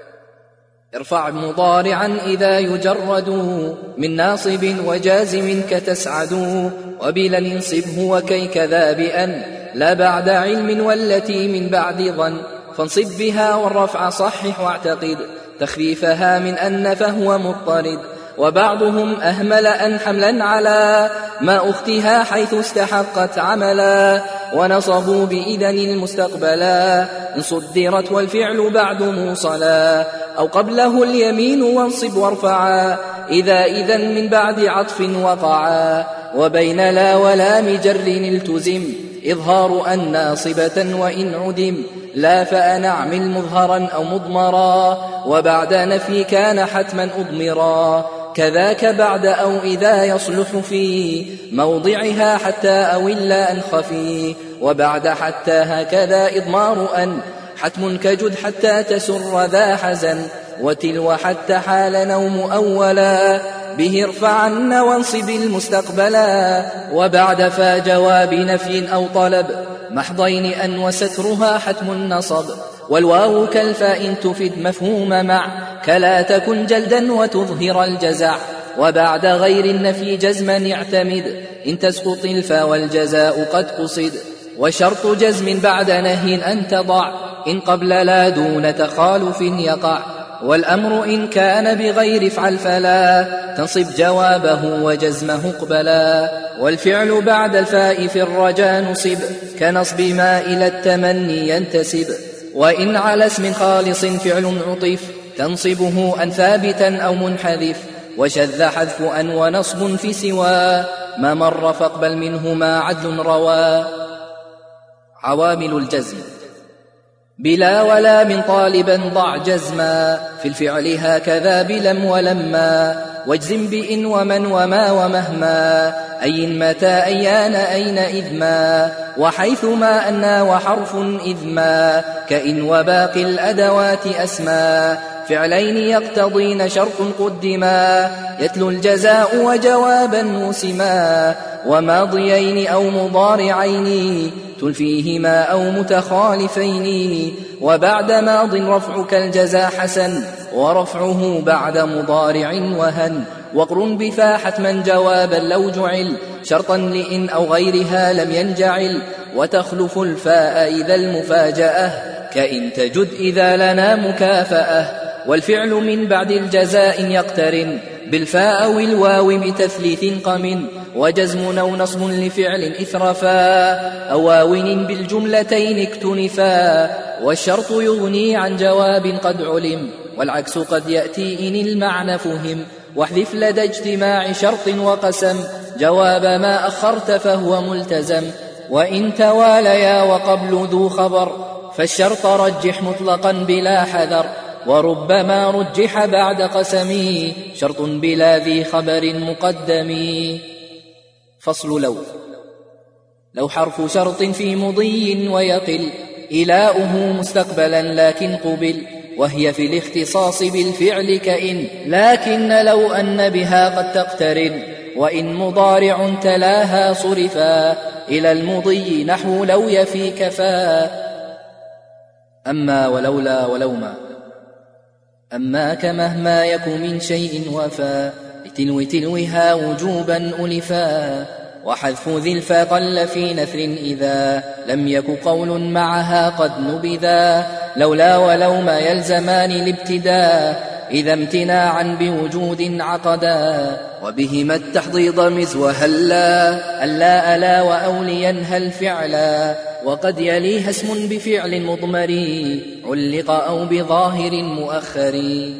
ارفع مضارعا إذا يجرد من ناصب وجازم كتسعد، وبلا انصبه وكي كذا بأن لا بعد علم والتي من بعد ظن، فانصب بها والرفع صحح واعتقد تخفيفها من أن فهو مضطرد. وبعضهم أهمل أن حملا على ما أختها حيث استحقت عملا، ونصبوا بإذن المستقبلا إن صدرت والفعل بعد موصلا، أو قبله اليمين وانصب وارفعا إذا إذن من بعد عطف وقعا. وبين لا ولام جر التزم إظهار أن ناصبة وإن عدم لا فأنعمل مظهرا أو مضمرا، وبعد نفي كان حتما أضمرا. كذاك بعد أو إذا يصلح في موضعها حتى أو إلا أن خفي، وبعد حتى هكذا إضمار أن حتم كجد حتى تسر ذا حزن، وتلو حتى حال نوم أولا به ارفعن وانصب المستقبلا. وبعد فا جواب نفي أو طلب محضين أن وسترها حتم النصب، والواو كالفاء تفد مفهوم مع كلا تكن جلدا وتظهر الجزع. وبعد غير النفي جزما اعتمد إن تسقط الفا والجزاء قد قصد. وشرط جزم بعد نهي أن تضع إن قبل لا دون تخالف يقع، والأمر إن كان بغير افعل فلا تنصب جوابه وجزمه اقبلا. والفعل بعد الفاء في الرجا نصب كنصب ما إلى التمني ينتسب، وإن على اسم خالص فعل عطف تنصبه أن ثابتا أو منحذف، وشذ حذف أن ونصب في سوى ما مر فاقبل منهما عدل روى. عوامل الجزم: بلا ولا من طالبا ضع جزما في الفعل هكذا بلم ولما، واجزم بإن ومن وما ومهما أي متى أيان أين إذما، وحيث ما أنا وحرف إذما كإن وباقي الأدوات أسما، فعلين يقتضين شرط قدما يتلو الجزاء وجوابا موسما، وماضيين أو مضارعين تلفيهما أو متخالفين، وبعد ماض رفعك الجزاء حسن ورفعه بعد مضارع وهن، وقرن بفا حتما جوابا لو جعل شرطا لإن أو غيرها لم ينجعل، وتخلف الفاء إذا المفاجأة كإن تجد إذا لنا مكافأة. والفعل من بعد الجزاء يقترن بالفاء أو الواو بتثليث قم، وجزم أو نصب لفعل إثرفا أو واون بالجملتين اكتنفا، والشرط يغني عن جواب قد علم والعكس قد يأتي إن المعنى فهم، واحذف لدى اجتماع شرط وقسم جواب ما أخرت فهو ملتزم، وإن تواليا وقبل ذو خبر فالشرط رجح مطلقا بلا حذر، وربما رجح بعد قسمي شرط بلا ذي خبر مقدم. فصل لو: لو حرف شرط في مضي ويقل إلاؤه مستقبلا لكن قبل، وهي في الاختصاص بالفعل كإن، لكن لو أن بها قد تقترن، وإن مضارع تلاها صرفا إلى المضي نحو لو يفي كفا. أما ولولا ولوما. أما كمهما يك من شيء وفا لتلو تلوها وجوبا ألفا، وحذف ذي الفا قل في نثر إذا لم يك قول معها قد نبذا. لولا ولوما يلزمان الابتداء إذا امتناعا بوجود عقدا، وبهما التحضيض مزو هلا ألا ألا وأوليا هل فعلا. وقد يليها اسم بفعل مضمر علق أو بظاهر مؤخر.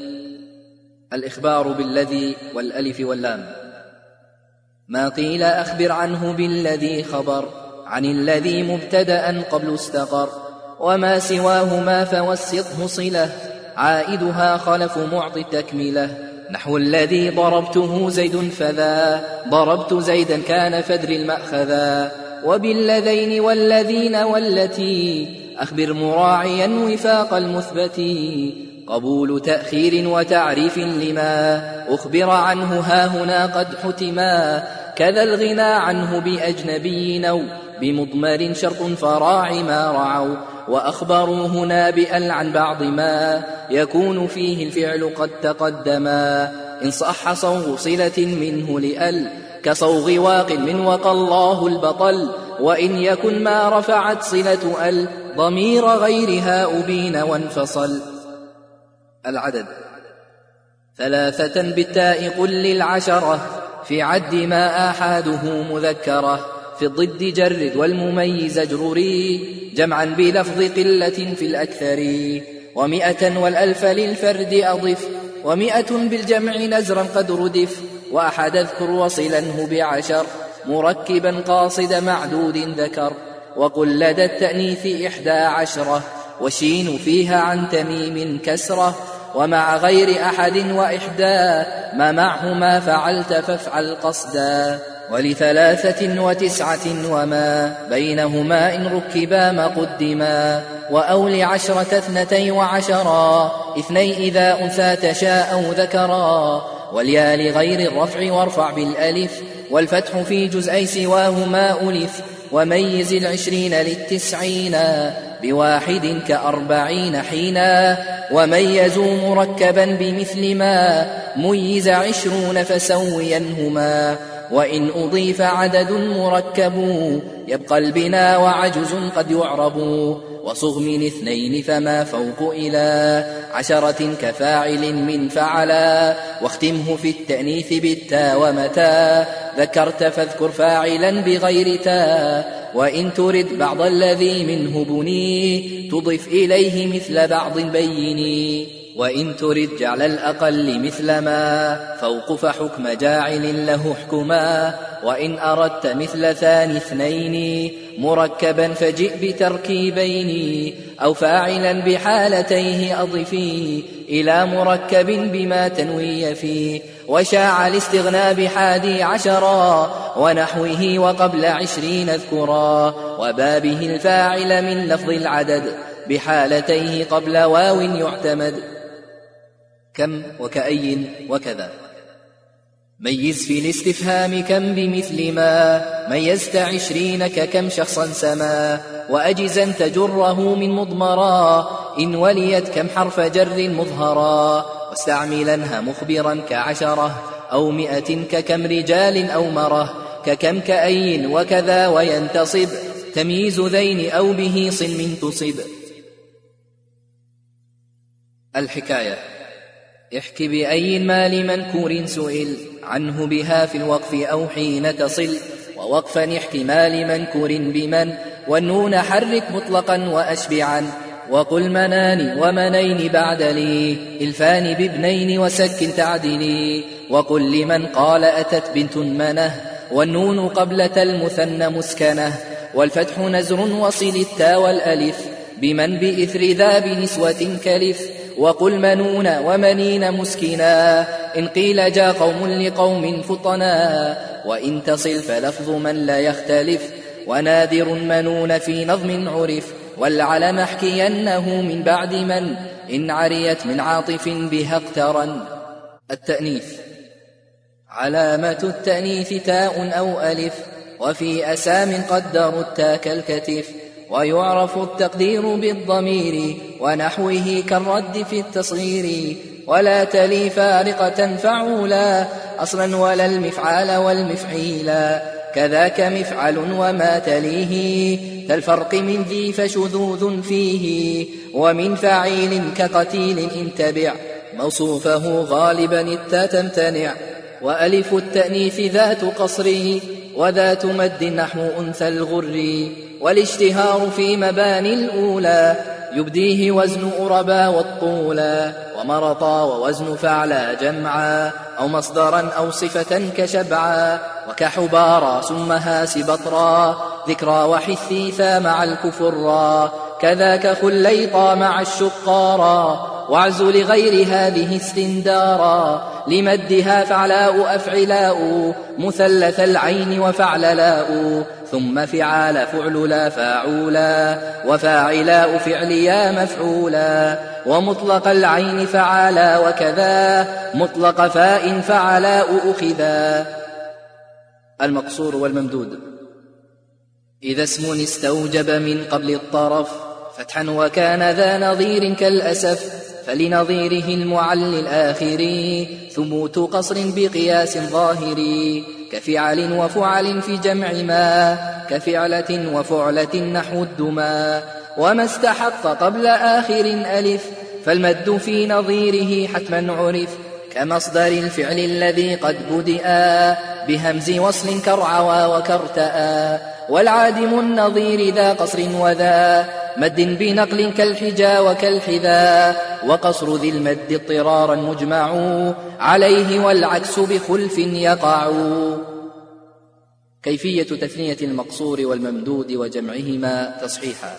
الإخبار بالذي والألف واللام. ما قيل أخبر عنه بالذي خبر عن الذي مبتدأ قبل استقر، وما سواهما فوسطه صلة عائدها خلف معطي التكملة. نحو الذي ضربته زيد فذا ضربت زيدا كان فدر المأخذا. وبالذين والذين والتي أخبر مراعيا وفاق المثبت، قبول تأخير وتعريف لما أخبر عنه هاهنا قد حتما. كذا الغنى عنه بأجنبي أو بمضمر شرط فراع ما رعوا، وأخبروا هنا بأل عن بعض ما يكون فيه الفعل قد تقدما. إن صح صوغ صلة منه لأل كصوغ واق من وقى الله البطل، وإن يكن ما رفعت صلة أل ضمير غيرها أبين وانفصل. العدد ثلاثة بالتاء قل للعشرة في عد ما آحاده مذكرة. في الضد جرد والمميز اجرري جمعا بلفظ قلة في الأكثر. ومئة والألف للفرد أضف ومئة بالجمع نزرا قد ردف. وأحد اذكر وصلنه بعشر مركبا قاصد معدود ذكر. وقل لدى التأنيث إحدى عشرة وشين فيها عن تميم كسرة. ومع غير أحد وإحدى ما معهما فعلت فافعل قصدا. ولثلاثة وتسعة وما بينهما إن ركبا ما قدما. وأول عشرة اثنتي وعشرا اثني إذا أنثى تشاء أو ذكرا. واليا لغير الرفع وارفع بالألف والفتح في جزئي سواهما ألف. وميز العشرين للتسعين بواحد كأربعين حينا. وميزوا مركبا بمثل ما ميز عشرون فسوينهما. وإن أضيف عدد مركب يبقى البنا وعجز قد يعرب. وصغ من اثنين فما فوق إلى عشرة كفاعل من فعلا. واختمه في التأنيث بالتا ومتى ذكرت فاذكر فاعلا بغير تا. وإن ترد بعض الذي منه بني تضف إليه مثل بعض بيني. وإن ترد جعل الأقل مثل ما فوق فحكم جاعل له حكما. وإن أردت مثل ثاني اثنين مركبا فجئ بتركيبين. أو فاعلا بحالتيه أضفي إلى مركب بما تنوي فيه. وشاع الاستغنى بحادي عشرا ونحوه وقبل عشرين اذكرا. وبابه الفاعل من لفظ العدد بحالتيه قبل واو يعتمد. كم وكأي وكذا. ميز في الاستفهام كم بمثل ما ميزت عشرين ككم شخصا سما. وأجزا تجره من مضمرا إن وليت كم حرف جر مظهرا. واستعملنها مخبرا كعشرة أو مئة ككم رجال أو مرة. ككم كأي وكذا وينتصب تمييز ذين أو به صن تصب. الحكاية احك بأي ما لمنكور سئل عنه بها في الوقف أو حين تصل. ووقفا احتمال منكور بمن والنون حرك مطلقا وأشبعا. وقل منان ومنين بعد لي الفان بابنين وسك تعدلي. وقل لمن قال أتت بنت منه والنون قبلة المثنى مسكنه. والفتح نزر وصل التا والألف بمن بإثر ذا بنسوة كلف. وقل منون ومنين مسكنا إن قيل جاء قوم لقوم فطنا. وإن تصل فلفظ من لا يختلف ونادر منون في نظم عرف. والعلم احكينه من بعد من إن عريت من عاطف بها اقترن. التأنيث علامة التأنيث تاء أو ألف. وفي أسام قدروا التا كالكتف. ويعرف التقدير بالضمير ونحوه كالرد في التصغير. ولا تلي فارقة فعولا أصلا ولا المفعال والمفعيلا، كذاك مفعل وما تليه كالفرق من ذي فشذوذ فيه. ومن فعيل كقتيل إن تبع موصوفه غالبا التا تمتنع. وألف التأنيث ذات قصر وذات مد نحو أنثى الغر. والاشتهار في مباني الأولى يبديه وزن أربا والطولا. ومرطا ووزن فعلا جمعا أو مصدرا أو صفة كشبعا. وكحبارا سمها سبطرا ذكرى وحثيثا مع الكفرا. كذاك خليطا مع الشقارا وعز لغير هذه استندارا. لمدها فعلاء أفعلاء مثلث العين وفعللاء. ثم فعال فعللا فاعولا وفاعلاء فعليا مفعولا. ومطلق العين فعالا وكذا مطلق فاء فعلاء أخذا. المقصور والممدود إذا اسم استوجب من قبل الطرف فتحا وكان ذا نظير كالأسف فلنظيره المعل الآخر ثبوت قصر بقياس ظاهر. كفعل وفعل في جمع ما كفعلة وفعلة نحو الدما. وما استحق قبل آخر ألف فالمد في نظيره حتما عرف كمصدر الفعل الذي قد بدأ بهمز وصل كرعوى وكرتأ. والعادم النظير ذا قصر وذا مد بنقل كالحجا وكالحذا. وقصر ذي المد اضطرارا مجمع عليه والعكس بخلف يقع. كيفية تثنية المقصور والممدود وجمعهما تصحيحا.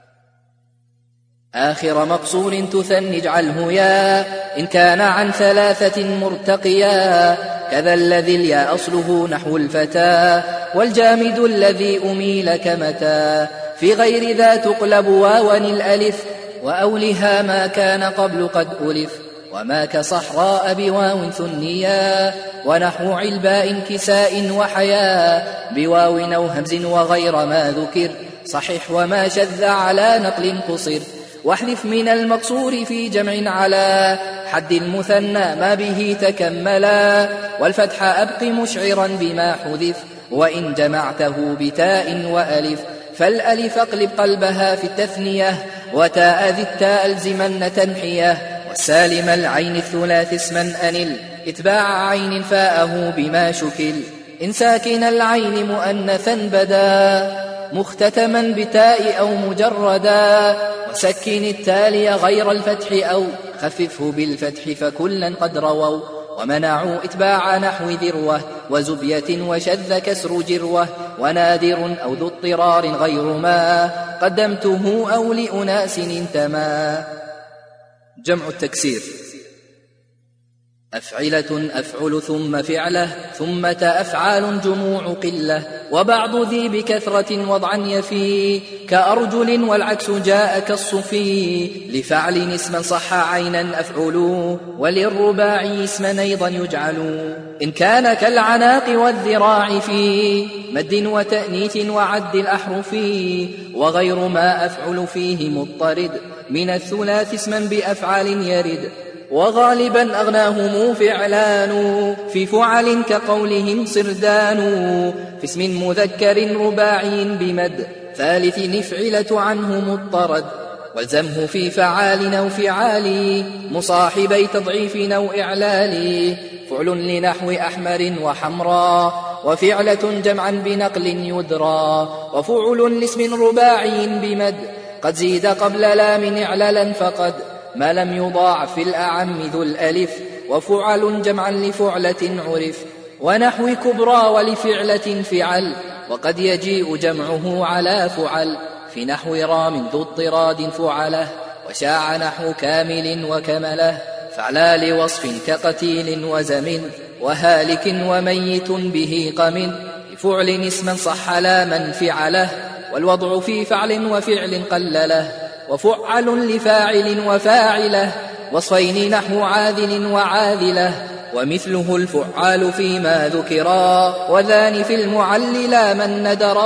آخر مقصور تثني اجعله يا إن كان عن ثلاثة مرتقيا. كذا الذي اليا أصله نحو الفتى والجامد الذي أميل كمتى. في غير ذا تقلب واوا الألف وأولها ما كان قبل قد ألف. وما كصحراء بواو ثنيا ونحو علباء كساء وحيا بواو أو همز وغير ما ذكر صحيح وما شذ على نقل قصر. واحذف من المقصور في جمع على حد المثنى ما به تكملا. والفتح أبق مشعرا بما حذف وإن جمعته بتاء وألف. فالألف اقلب قلبها في التثنية وتاء ذي التاء ألزمن تنحية. والسالم العين الثلاث اسما أنل اتباع عين فاءه بما شكل. إن ساكن العين مؤنثا بدا مختتما بتاء أو مجردا. وسكن التالي غير الفتح أو خففه بالفتح فكلا قد رووا. ومنعوا اتباع نحو ذروة وزبية وشذ كسر جروة. ونادر أو ذو اضطرار غير ما قدمته أو لأناس انتما. جمع التكسير أفعلة أفعل ثم فعله ثم أفعال جموع قلة. وبعض ذي بكثرة وضعا يفي كأرجل والعكس جاء كالصفي. لفعل اسما صح عينا أفعلوا وللرباعي اسما أيضا يجعلوا. إن كان كالعناق والذراع في مد وتأنيث وعد الأحرف. وغير ما أفعل فيه مضطرد من الثلاث اسما بأفعال يرد. وغالبا أغناهم فعلان في فعل كقولهم صردان. في اسم مذكر رباعي بمد ثالث نفعلة عنه مضطرد. والزمه في فعال أو فعال مصاحبي تضعيف أو إعلال. فعل لنحو أحمر وحمرا وفعلة جمعا بنقل يدرى. وفعل لاسم رباعي بمد قد زيد قبل لام إعلالا فقد ما لم يضاعف في الأعم ذو الألف. وفعل جمعا لفعلة عرف. ونحو كبرى ولفعلة فعل وقد يجيء جمعه على فعل. في نحو رام ذو اضطراد فعله وشاع نحو كامل وكمله. فعلا لوصف كقتيل وزمن وهالك وميت به قمن. لفعل اسما صح لا من فعله والوضع في فعل وفعل قلله. وفعل لفاعل وفاعله وصفين نحو عاذل وعاذله. ومثله الفعال فيما ذكرا وذان في المعل لا من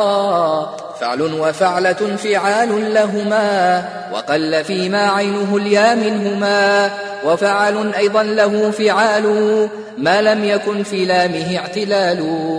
ندرا فعل وفعلة فعال لهما وقل فيما عينه اليا منهما وفعل أيضا له فعال ما لم يكن في لامه اعتلال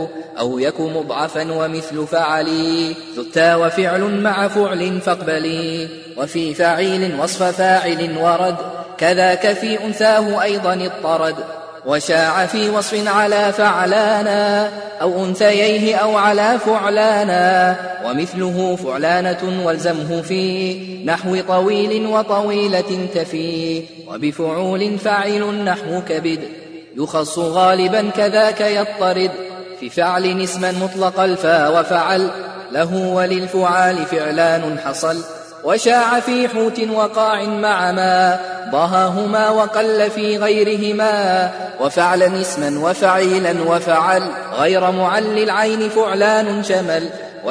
أو يك مضعفا ومثل فعلي ذو التا وفعل مع فعل فاقبلي وفي فعيل وصف فاعل ورد كذاك في أنثاه أيضا اضطرد وشاع في وصف على فعلانا أو أنثييه أو على فعلانا ومثله فعلانة والزمه في نحو طويل وطويلة تفي وبفعول فاعل نحو كبد يخص غالبا كذاك يضطرد في فعل اسما مطلق الفا وفعل له وللفعال فعلان حصل وشاع في حوت وقاع مع ما ضهاهما وقل في غيرهما وفعلا اسما وفعيلا وفعل غير معل العين فعلان شمل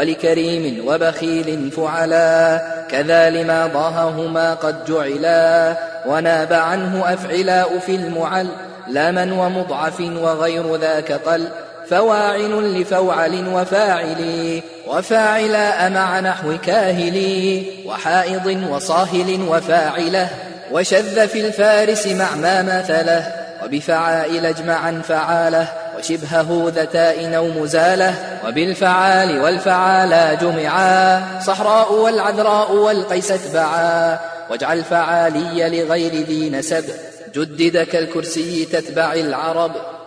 ولكريم وبخيل فعلا كذا لما ضاههما قد جعلا وناب عنه أفعلاء في المعل لمن ومضعف وغير ذاك قل فواعل لفوعل وفاعل وفاعلاء مع نحو كاهل وحائض وصاهل وفاعله وشذ في الفارس مع ما مثله وبفعائل اجمعا فعاله وشبهه ذتاء أو مزاله وبالفعال والفعالا جمعا صحراء والعذراء والقيس اتبعا واجعل فعالي لغير ذي نسب جدد كالكرسي تتبع العرب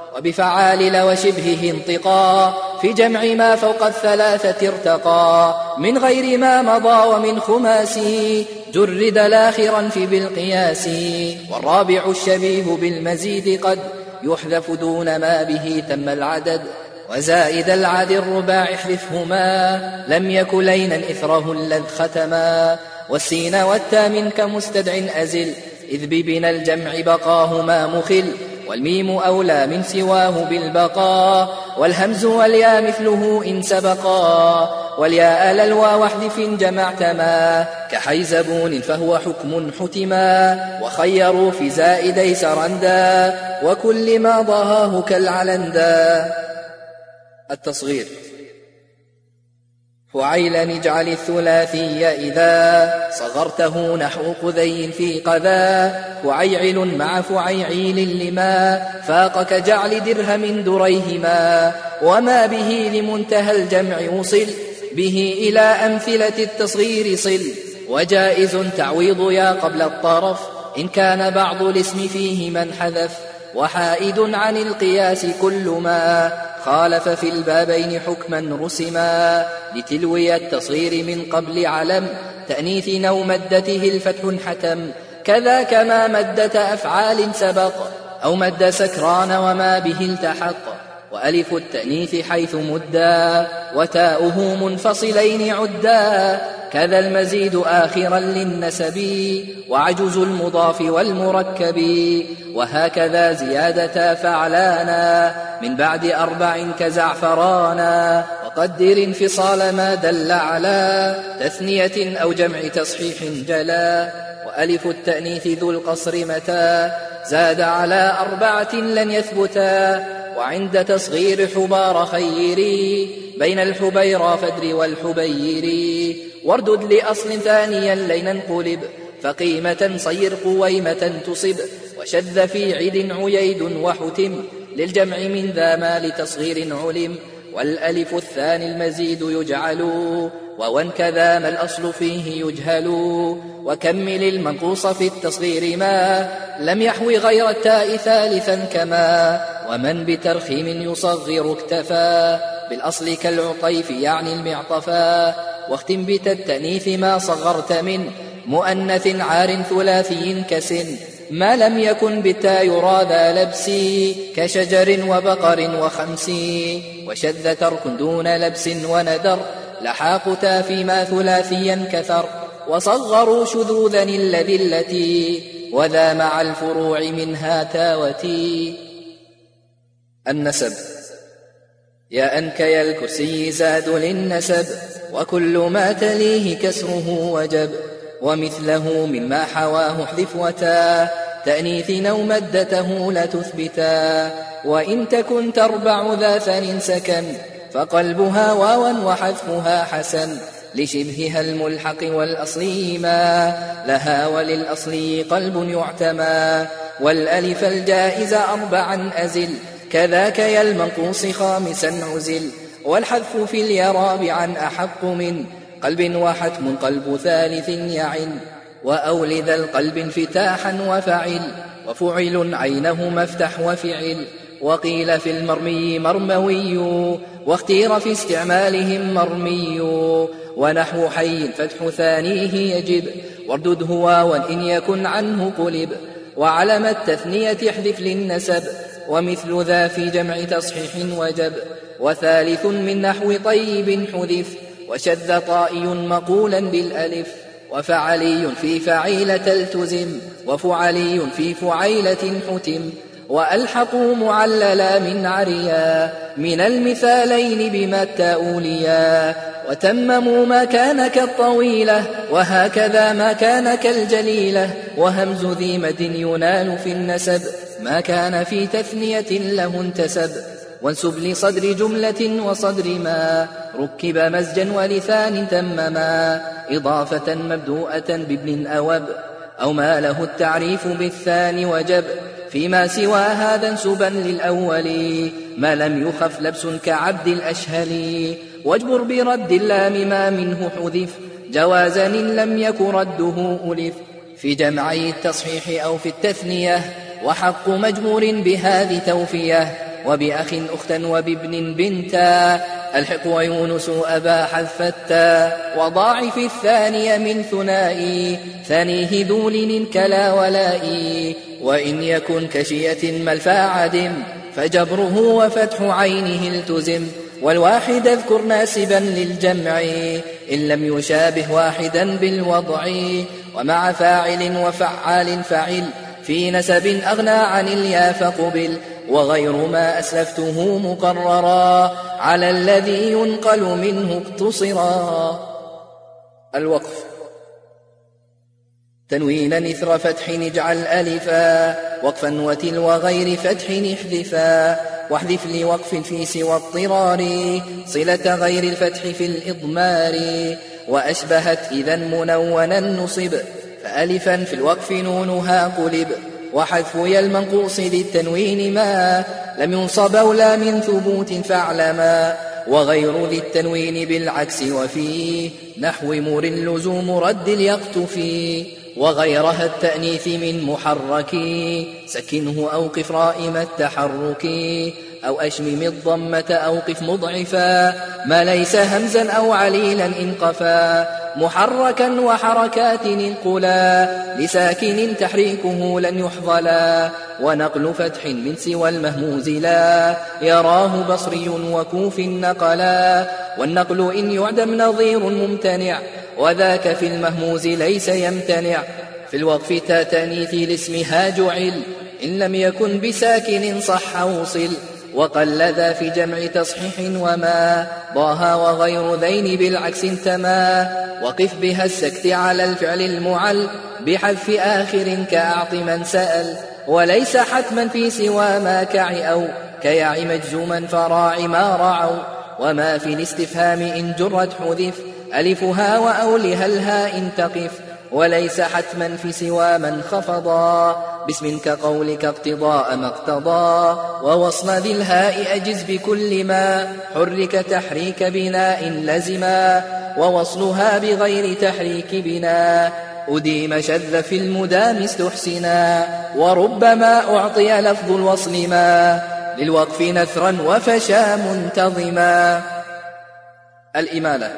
وبفعالل وشبهه انطقا في جمع ما فوق الثلاثة ارتقى من غير ما مضى ومن خماسي جرد لاخرا في بالقياس والرابع الشبيه بالمزيد قد يحذف دون ما به تم العدد وزائد العد الرباع احذفهما لم يك لينا إثره الذ ختما والسين والتا منك مستدع أزل إذ ببنا الجمع بقاهما مخل والميم أولى من سواه بالبقاء والهمز والياء مثله إن سبقا والياء للوا واحذف جمعتما كحيزبون فهو حكم حتما وخيروا في زائدي سرندا وكل ما ضهاه كالعلندا. التصغير فعيلا اجعل الثلاثي إذا صغرته نحو قذي في قذا فعيعل مع فعيعيل لما فاق كجعل درهم دريهما وما به لمنتهى الجمع وصل به إلى أمثلة التصغير صل وجائز تعويض يا قبل الطرف إن كان بعض الاسم فيه من حذف وحائد عن القياس كل ما خالف في البابين حكما رسما لتلوي التصغير من قبل علم تأنيث أو مدته الفتح حتم كذاك ما مدة أفعال سبق أو مد سكران وما به التحق وألف التأنيث حيث مدا وتاؤه منفصلين عدا كذا المزيد آخرا للنسب وعجز المضاف والمركب وهكذا زيادة فعلانا من بعد أربع كزعفرانا وقدر انفصال ما دل على تثنية أو جمع تصحيح جلا وألف التأنيث ذو القصر متى زاد على أربعة لن يثبتا وعند تصغير حبار خيري بين الحبيرى فدر والحبيري واردد لأصل ثانيا لين انقلب فقيمة صير قويمة تصب وشذ في عد عييد وحتم للجمع من ذا ما لتصغير علم والألف الثاني المزيد يجعل وون كذا ما الأصل فيه يجهل وكمل المنقوص في التصغير ما لم يحوي غير التاء ثالثا كما ومن بترخيم يصغر اكتفى بالأصل كالعطيف يعني المعطفا واختم بتا التأنيث ما صغرت من مؤنث عار ثلاثي كسن ما لم يكن بتا يرى ذا لبسي كشجر وبقر وخمسي وشذ ترك دون لبس وندر لحاق تا فيما ثلاثيا كثر وصغروا شذوذا الذي التي وذا مع الفروع منها تاوتي. النسب يا أنك يا الكرسي زاد للنسب وكل ما تليه كسره وجب ومثله مما حواه احذف وتا تأنيث أو مدته لا تثبتا. وإن تكن تربع ذا ثان سكن فقلبها واوا وحذفها حسن لشبهها الملحق والأصلي ما لها وللأصلي قلب يعتمى. والألف الجائز أربعا أزل كذاك يا المنقوص خامسا عزل. والحذف في اليرابع أحق من قلب وحتم قلب ثالث يعن. وأول ذا القلب انفتاحا وفعل وفعل عينه مفتح وفعل. وقيل في المرمي مرموي واختير في استعمالهم مرمي. ونحو حي فتح ثانيه يجب واردده واوا إن يكن عنه قلب. وعلم التثنية احذف للنسب ومثل ذا في جمع تصحيح وجب. وثالث من نحو طيب حذف وشذ طائي مقولا بالألف. وفعلي في فعيلة التزم وفعلي في فعيلة حتم. وألحقوا معللا من عريا من المثالين بما التأوليا. وتمموا ما كان كالطويلة وهكذا ما كان كالجليلة. وهمز ذي مد ينال في النسب ما كان في تثنية له انتسب. وانسب لصدر جملة وصدر ما ركب مزجا ولثان تمما. إضافة مبدوءة بابن أوب أو ما له التعريف بالثاني وجب. فيما سوى هذا انسبا للأول ما لم يخف لبس كعبد الأشهل. واجبر برد اللام ما منه حذف جوازا إن لم يك رده ألف. في جمعي التصحيح أو في التثنية وحق مجبور بهذه توفية. وبأخ أختا وبابن بنتا الحق ويونس أبا حذفتا. وضاعف الثانية من ثنائي ثانيه ذو لن كلا ولائي. وإن يكن كشية ملفى عدم فجبره وفتح عينه التزم. والواحد اذكر ناسبا للجمع إن لم يشابه واحدا بالوضع. ومع فاعل وفعال فعل في نسب أغنى عن اليا فقبل. وغير ما أسلفته مقررا على الذي ينقل منه اقتصرا. الوقف تنوينا إثر فتح اجعل ألفا وقفا وتل وغير فتح احذفا. واحذف لوقف في سوى اضطرار صلة غير الفتح في الإضمار. وأشبهت إذا منونا نصب فألفا في الوقف نونها قلب. وحذف يا المنقوص للتنوين ما لم ينصب أولى من ثبوت فاعلما. وغير ذي التنوين بالعكس وفيه نحو مر لزوم رد اليقتفي. وغيرها التأنيث من محرك سكنه أوقف رائم التحرك. أو أشمم الضمة أوقف مضعفا ما ليس همزا أو عليلا انقفا. محركا وحركات انقلا لساكن تحريكه لن يحظلا. ونقل فتح من سوى المهموز لا يراه بصري وكوف نقلا. والنقل إن يعدم نظير ممتنع وذاك في المهموز ليس يمتنع. في الوقف تاتنيث لاسمها جعل إن لم يكن بساكن صح وصل. وقل ذا في جمع تصحيح وما ضاها وغير ذين بالعكس انتما. وقف بها السكت على الفعل المعل بحذف آخر كأعط من سأل. وليس حتما في سوى ما كع أو كيع مجزوما فراع ما رعوا. وما في الاستفهام إن جرت حذف ألفها وأولها الهاء إن تقف. وليس حتما في سوى من خفضا باسم كقولك اقتضاء ما اقتضى. ووصل ذي الهاء أجز بكل ما حرك تحريك بناء لزما. ووصلها بغير تحريك بناء أديم شذ في المدام استحسنا. وربما أعطي لفظ الوصل ما للوقف نثرا وفشا منتظما. الإمالة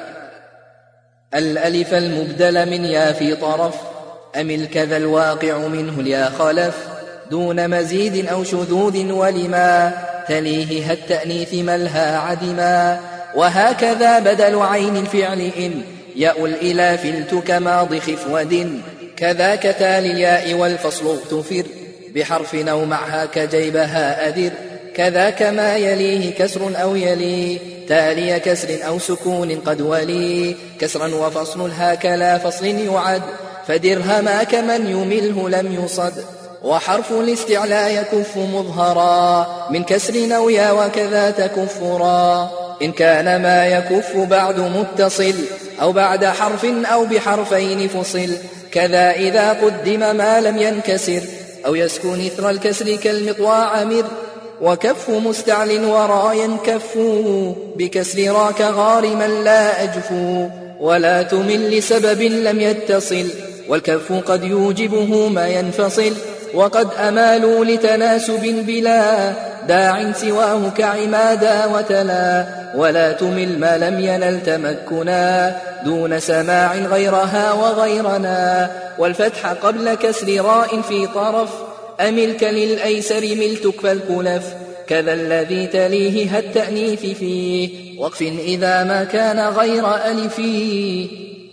الألف المبدل من يا في طرف أم الكذا الواقع منه اليا خلف دون مزيد أو شذوذ. ولما تليه التأنيث ملها عدما. وهكذا بدل عين الفعل إن ياء الإلاف التك ماض خفود. كذاك تالي الياء والفصل اغتفر بحرف أو معها كجيبها أدر. كذاك ما يليه كسر أو يلي تالي كسر أو سكون قد ولي. كسرا وفصل الهاك لا فصل يعد فدرهما كمن يمله لم يصد. وحرف الاستعلاء يكف مظهرا من كسر نويا وكذا تكفرا إن كان ما يكف بعد متصل أو بعد حرف أو بحرفين فصل كذا إذا قدم ما لم ينكسر أو يسكن إثر الكسر كالمطواع مر وكف مستعل ورا ينكف بكسر راك غارما لا أجفو ولا تمل لسبب لم يتصل والكف قد يوجبه ما ينفصل وقد أمالوا لتناسب بلا داع سواه كعمادا وتلا ولا تمل ما لم ينل تمكنا دون سماع غيرها وغيرنا والفتح قبل كسر راء في طرف أملك للأيسر ملتك فالكلف كذا الذي تليه التأنيث فيه وقف إذا ما كان غير ألفي.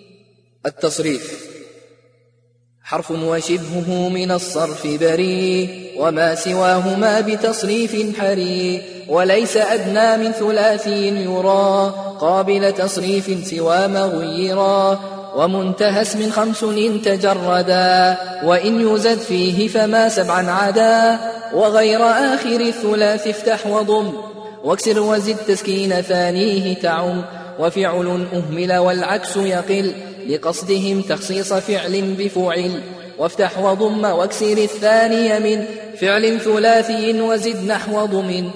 التصريف حرف وشبهه من الصرف بريء وما سواهما بتصريف حري وليس أدنى من ثلاثي يرى قابل تصريف سوى ما غيرا ومنتهى اسم خمس إن تجردا وإن يزد فيه فما سبعا عدا وغير آخر الثلاث افتح وضم واكسر وزد تسكين ثانيه تعم وفعل أهمل والعكس يقل لقصدهم تخصيص فعل بفعل وافتح وضم واكسر الثاني من فعل ثلاثي وزد نحو ضم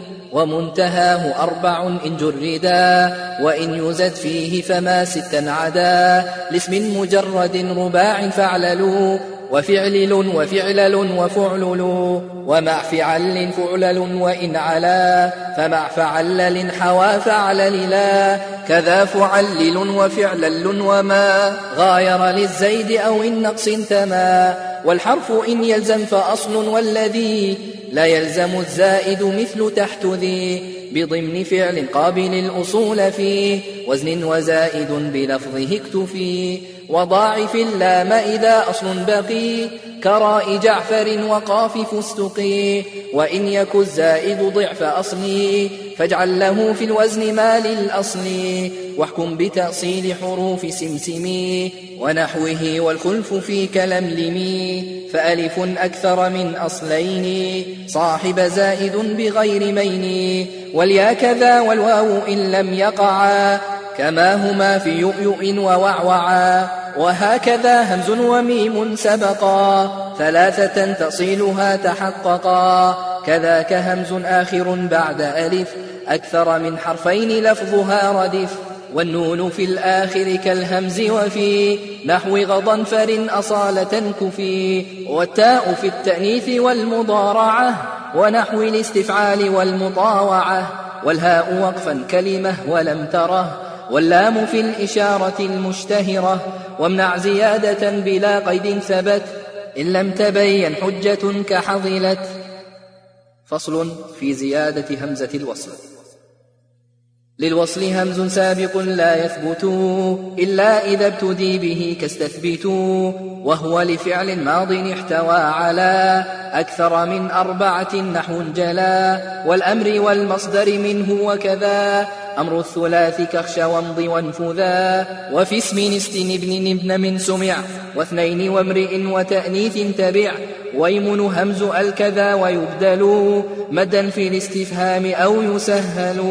ومنتهاه أربع إن جردا وإن يزد فيه فما ستا عدا لاسم مجرد رباع فعللوا وفعلل وفعلل وفعلل ومع فعل فعلل وإن علا فمع فعلل حوى فعلل لا كذا فعلل وفعلل وما غاير للزيد أو النقص تما والحرف إن يلزم فأصل والذي لا يلزم الزائد مثل تحت ذي بضمن فعل قابل الأصول فيه وزن وزائد بلفظه اكتفي وضاعف اللام إذا أصل بقي كراء جعفر وقاف فستقي وإن يك الزائد ضعف أصلي فاجعل له في الوزن ما للأصل واحكم بتأصيل حروف سمسمي ونحوه والخلف في كلملمي فألف أكثر من أصلين صاحب زائد بغير مين واليا كذا والواو إن لم يقعا كما هما في يؤيؤ ووعوعا وهكذا همز وميم سبقا ثلاثة تصيلها تحققا كذاك همز آخر بعد ألف أكثر من حرفين لفظها ردف والنون في الآخر كالهمز وفي نحو غضنفر أصالة كفي والتاء في التأنيث والمضارعة ونحو الاستفعال والمطاوعة والهاء وقفا كلمة ولم تره واللام في الإشارة المشتهرة وامنع زيادة بلا قيد ثبت إن لم تبين حجة كحضلت. فصل في زيادة همزة الوصل. للوصل همز سابق لا يثبت إلا إذا ابتدي به كاستثبت وهو لفعل ماض احتوى على أكثر من أربعة نحو جلا والأمر والمصدر منه وكذا أمر الثلاث كخش وامض وانفذا وفي اسم استن ابن ابن من سمع واثنين وامرئ وتأنيث تبع ويمن همز الكذا ويبدل مدا في الاستفهام أو يسهل.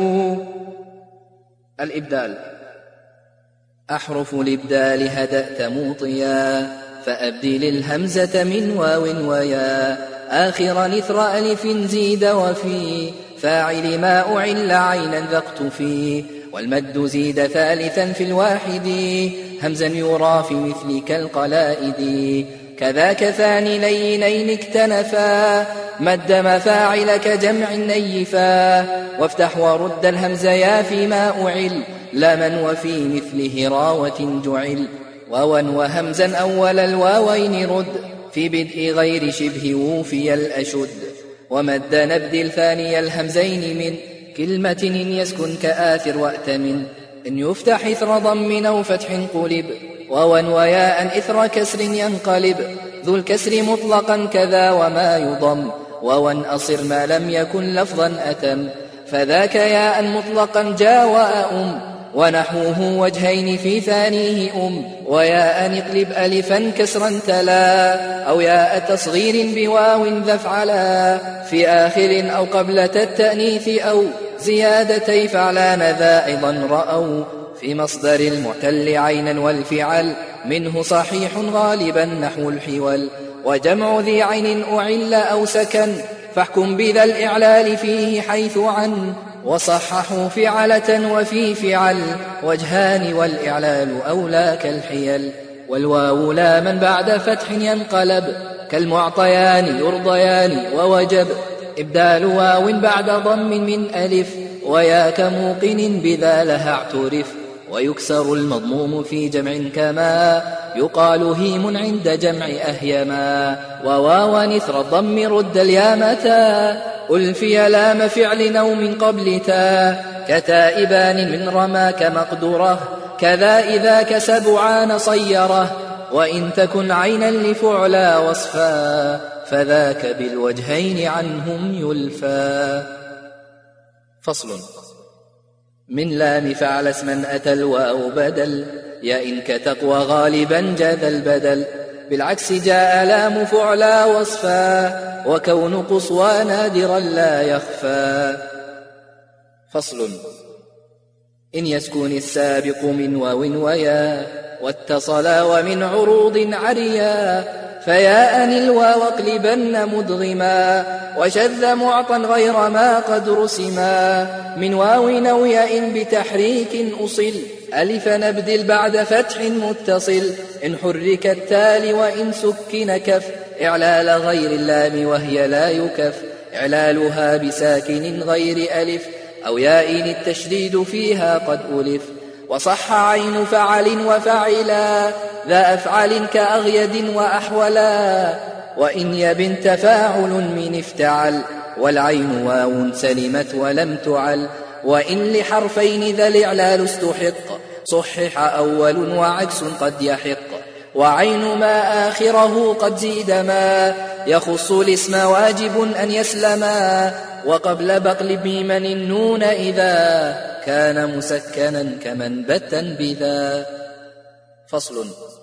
الإبدال. أحرف الإبدال هدأت موطيا فأبدل الهمزة من واو ويا آخرا إثر ألف زيد وفي فاعل ما أعل عينا ذقت فيه والمد زيد ثالثا في الواحد همزا يرى في مثل كالقلائد كذاك ثاني لينين اكتنفا مد مفاعل كجمع نيفا وافتح ورد الهمز يا فيما أعل لمن وفي مثله راوة جعل واوا وهمزا أول الواوين رد في بدء غير شبه ووفي الأشد ومد نبدل ثاني الهمزين من كلمة إن يسكن كآثر وأتمن إن يفتح إثر ضم أو فتح قلب واوا وياء إثر كسر ينقلب ذو الكسر مطلقا كذا وما يضم واوا أصر ما لم يكن لفظا أتم فذاك ياء مطلقا جاء وأم ونحوه وجهين في ثانيه أم وياء اقلب ألفا كسرا تلا أو ياء تصغير بواو ذفعلا في آخر أو قبلة التأنيث أو زيادتي فعلان ذا أيضا رأوا في مصدر المعتل عينا والفعل منه صحيح غالبا نحو الحول وجمع ذي عين أعل أو سكن فاحكم بذا الإعلال فيه حيث عن وصححوا فعلة وفي فعل وجهان والإعلال أولى كالحيل والواو لا من بعد فتح ينقلب كالمعطيان يرضيان ووجب إبدال واو بعد ضم من ألف ويا كموقن بذا لها اعترف ويكسر المضموم في جمع كما يقال هيم عند جمع أهيما وواو نثر الضم رد اليامتا ألفي لام فعل أو من قبل تا كتائبان من رماك مقدره كذا إذا كسبعان صيره وإن تكن عينا لفعلا وصفا فذاك بالوجهين عنهم يلفا. فصل. من لام فعل اسما أتى الواو بدل يا إن كتقوى غالبا جاذ البدل بالعكس جاء لام فعلا وصفا وكون قصوى نادرا لا يخفى. فصل. إن يسكن السابق من واو ويا واتصلا ومن عروض عريا فياء الواو اقلبن مدغما وشذ معطا غير ما قد رسما من واو أو ياء بتحريك أصل ألف نبدل بعد فتح متصل إن حرك التالي وإن سكن كف إعلال غير اللام وهي لا يكف إعلالها بساكن غير ألف أو ياء التشديد فيها قد ألف وصح عين فعل وفعلا ذا أفعل كأغيد وأحولا وإن يبن تفاعل من افتعل والعين واو سلمت ولم تعل وإن لحرفين ذا الإعلال استحق صحح أول وعكس قد يحق وعين ما آخره قد زيد ما يخص الاسم واجب أن يسلما وقبل بقل ميما النون إذا كان مسكنا كمن بتا بذا. فصل.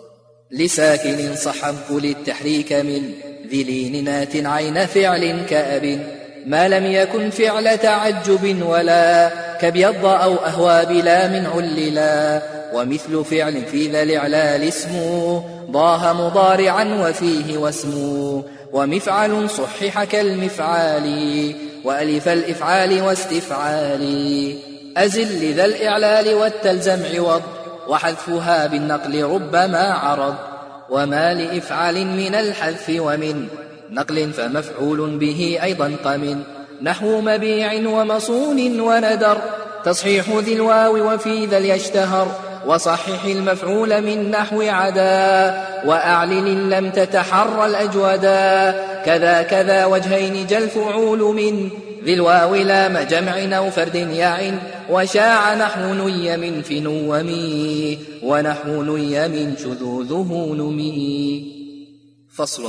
لساكن صحب للتحريك من ذي لين نات عين فعل كأب ما لم يكن فعل تعجب ولا كبيض أو أهوى بلا من عللا ومثل فعل في ذا الإعلال اسمه ضاه مضارعا وفيه واسمه ومفعل صحح كالمفعال وألف الإفعال واستفعال أزل لذا الإعلال والتلزم عوض وحذفها بالنقل ربما عرض وما لإفعال من الحذف ومن نقل فمفعول به أيضا قمن نحو مبيع ومصون وندر تصحيح ذي الواو وفي ذا ليشتهر وصحح المفعول من نحو عدا وأعلن لم تتحر الأجودا كذا كذا وجهين جل فعول من ذي الواو لام جمع أو فرد يعن وشاع نحو ني من في نومي ونحو ني من شذوذه نمي. فصل.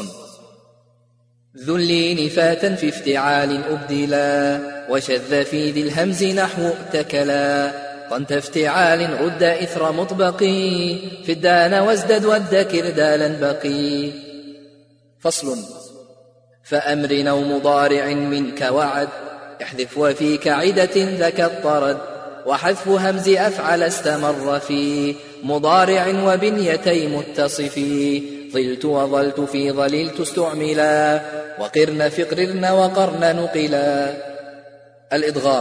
ذو اللين فاتا في افتعال أبدلا وشذ في ذي الهمز نحو اتكلا طنت افتعال رد إثر مطبقي في الدان وازدد والذكر دالا بقي. فصل. فأمر أو مضارع منك وعد احذف وفيك عدة ذاك الطرد وحذف همز أفعل استمر في مضارع وبنيتي متصفي ظلت وظلت في ظللت استعملا وقرن في قرن وقرن نقلا. الإدغام.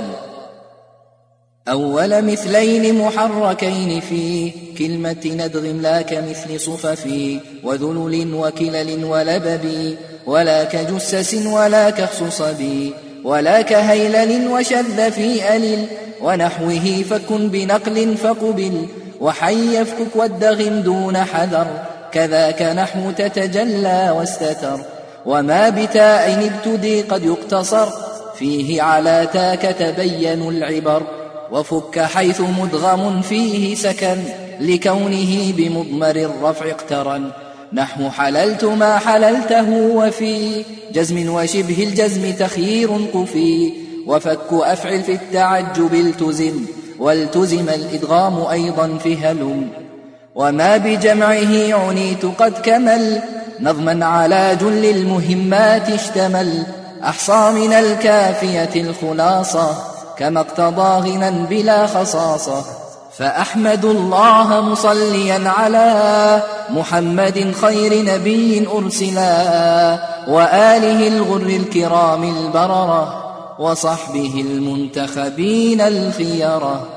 أول مثلين محركين في كلمة ندغم لا كمثل صففي وذلل وكلل ولبب ولا كجسس ولا كخصصبي ولا كهيلل وشذ في ألل ونحوه فكن بنقل فقبل وحي يفكك والدغم دون حذر كذاك نحو تتجلى واستتر وما بتاء ابتدي قد يقتصر فيه على تاك تبين العبر وفك حيث مدغم فيه سكن لكونه بمضمر الرفع اقترن نحو حللت ما حللته وفي جزم وشبه الجزم تخيير قفي وفك أفعل في التعجب التزم والتزم الإدغام أيضا في هلم. وما بجمعه عنيت قد كمل نظما على جل المهمات اشتمل. أحصى من الكافية الخلاصة كما اقتضى غنى بلا خصاصة. فأحمد الله مصليا على محمد خير نبي أرسلا وآله الغر الكرام البررة وصحبه المنتخبين الخيرة.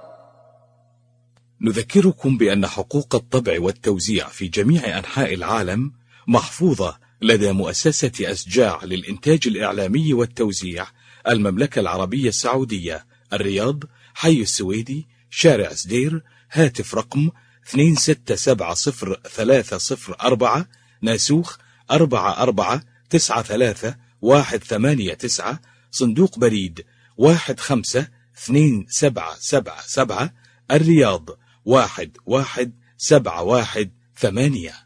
نذكركم بأن حقوق الطبع والتوزيع في جميع أنحاء العالم محفوظة لدى مؤسسة أسجاع للإنتاج الإعلامي والتوزيع، المملكة العربية السعودية، الرياض، حي السويدي، شارع سدير، هاتف رقم اثنين ستة سبعة صفر ثلاثة صفر أربعة، ناسوخ أربعة أربعة تسعة ثلاثة واحد ثمانية تسعة، صندوق بريد واحد خمسة اثنين سبعة سبعة سبعة، الرياض واحد واحد سبعة واحد ثمانية.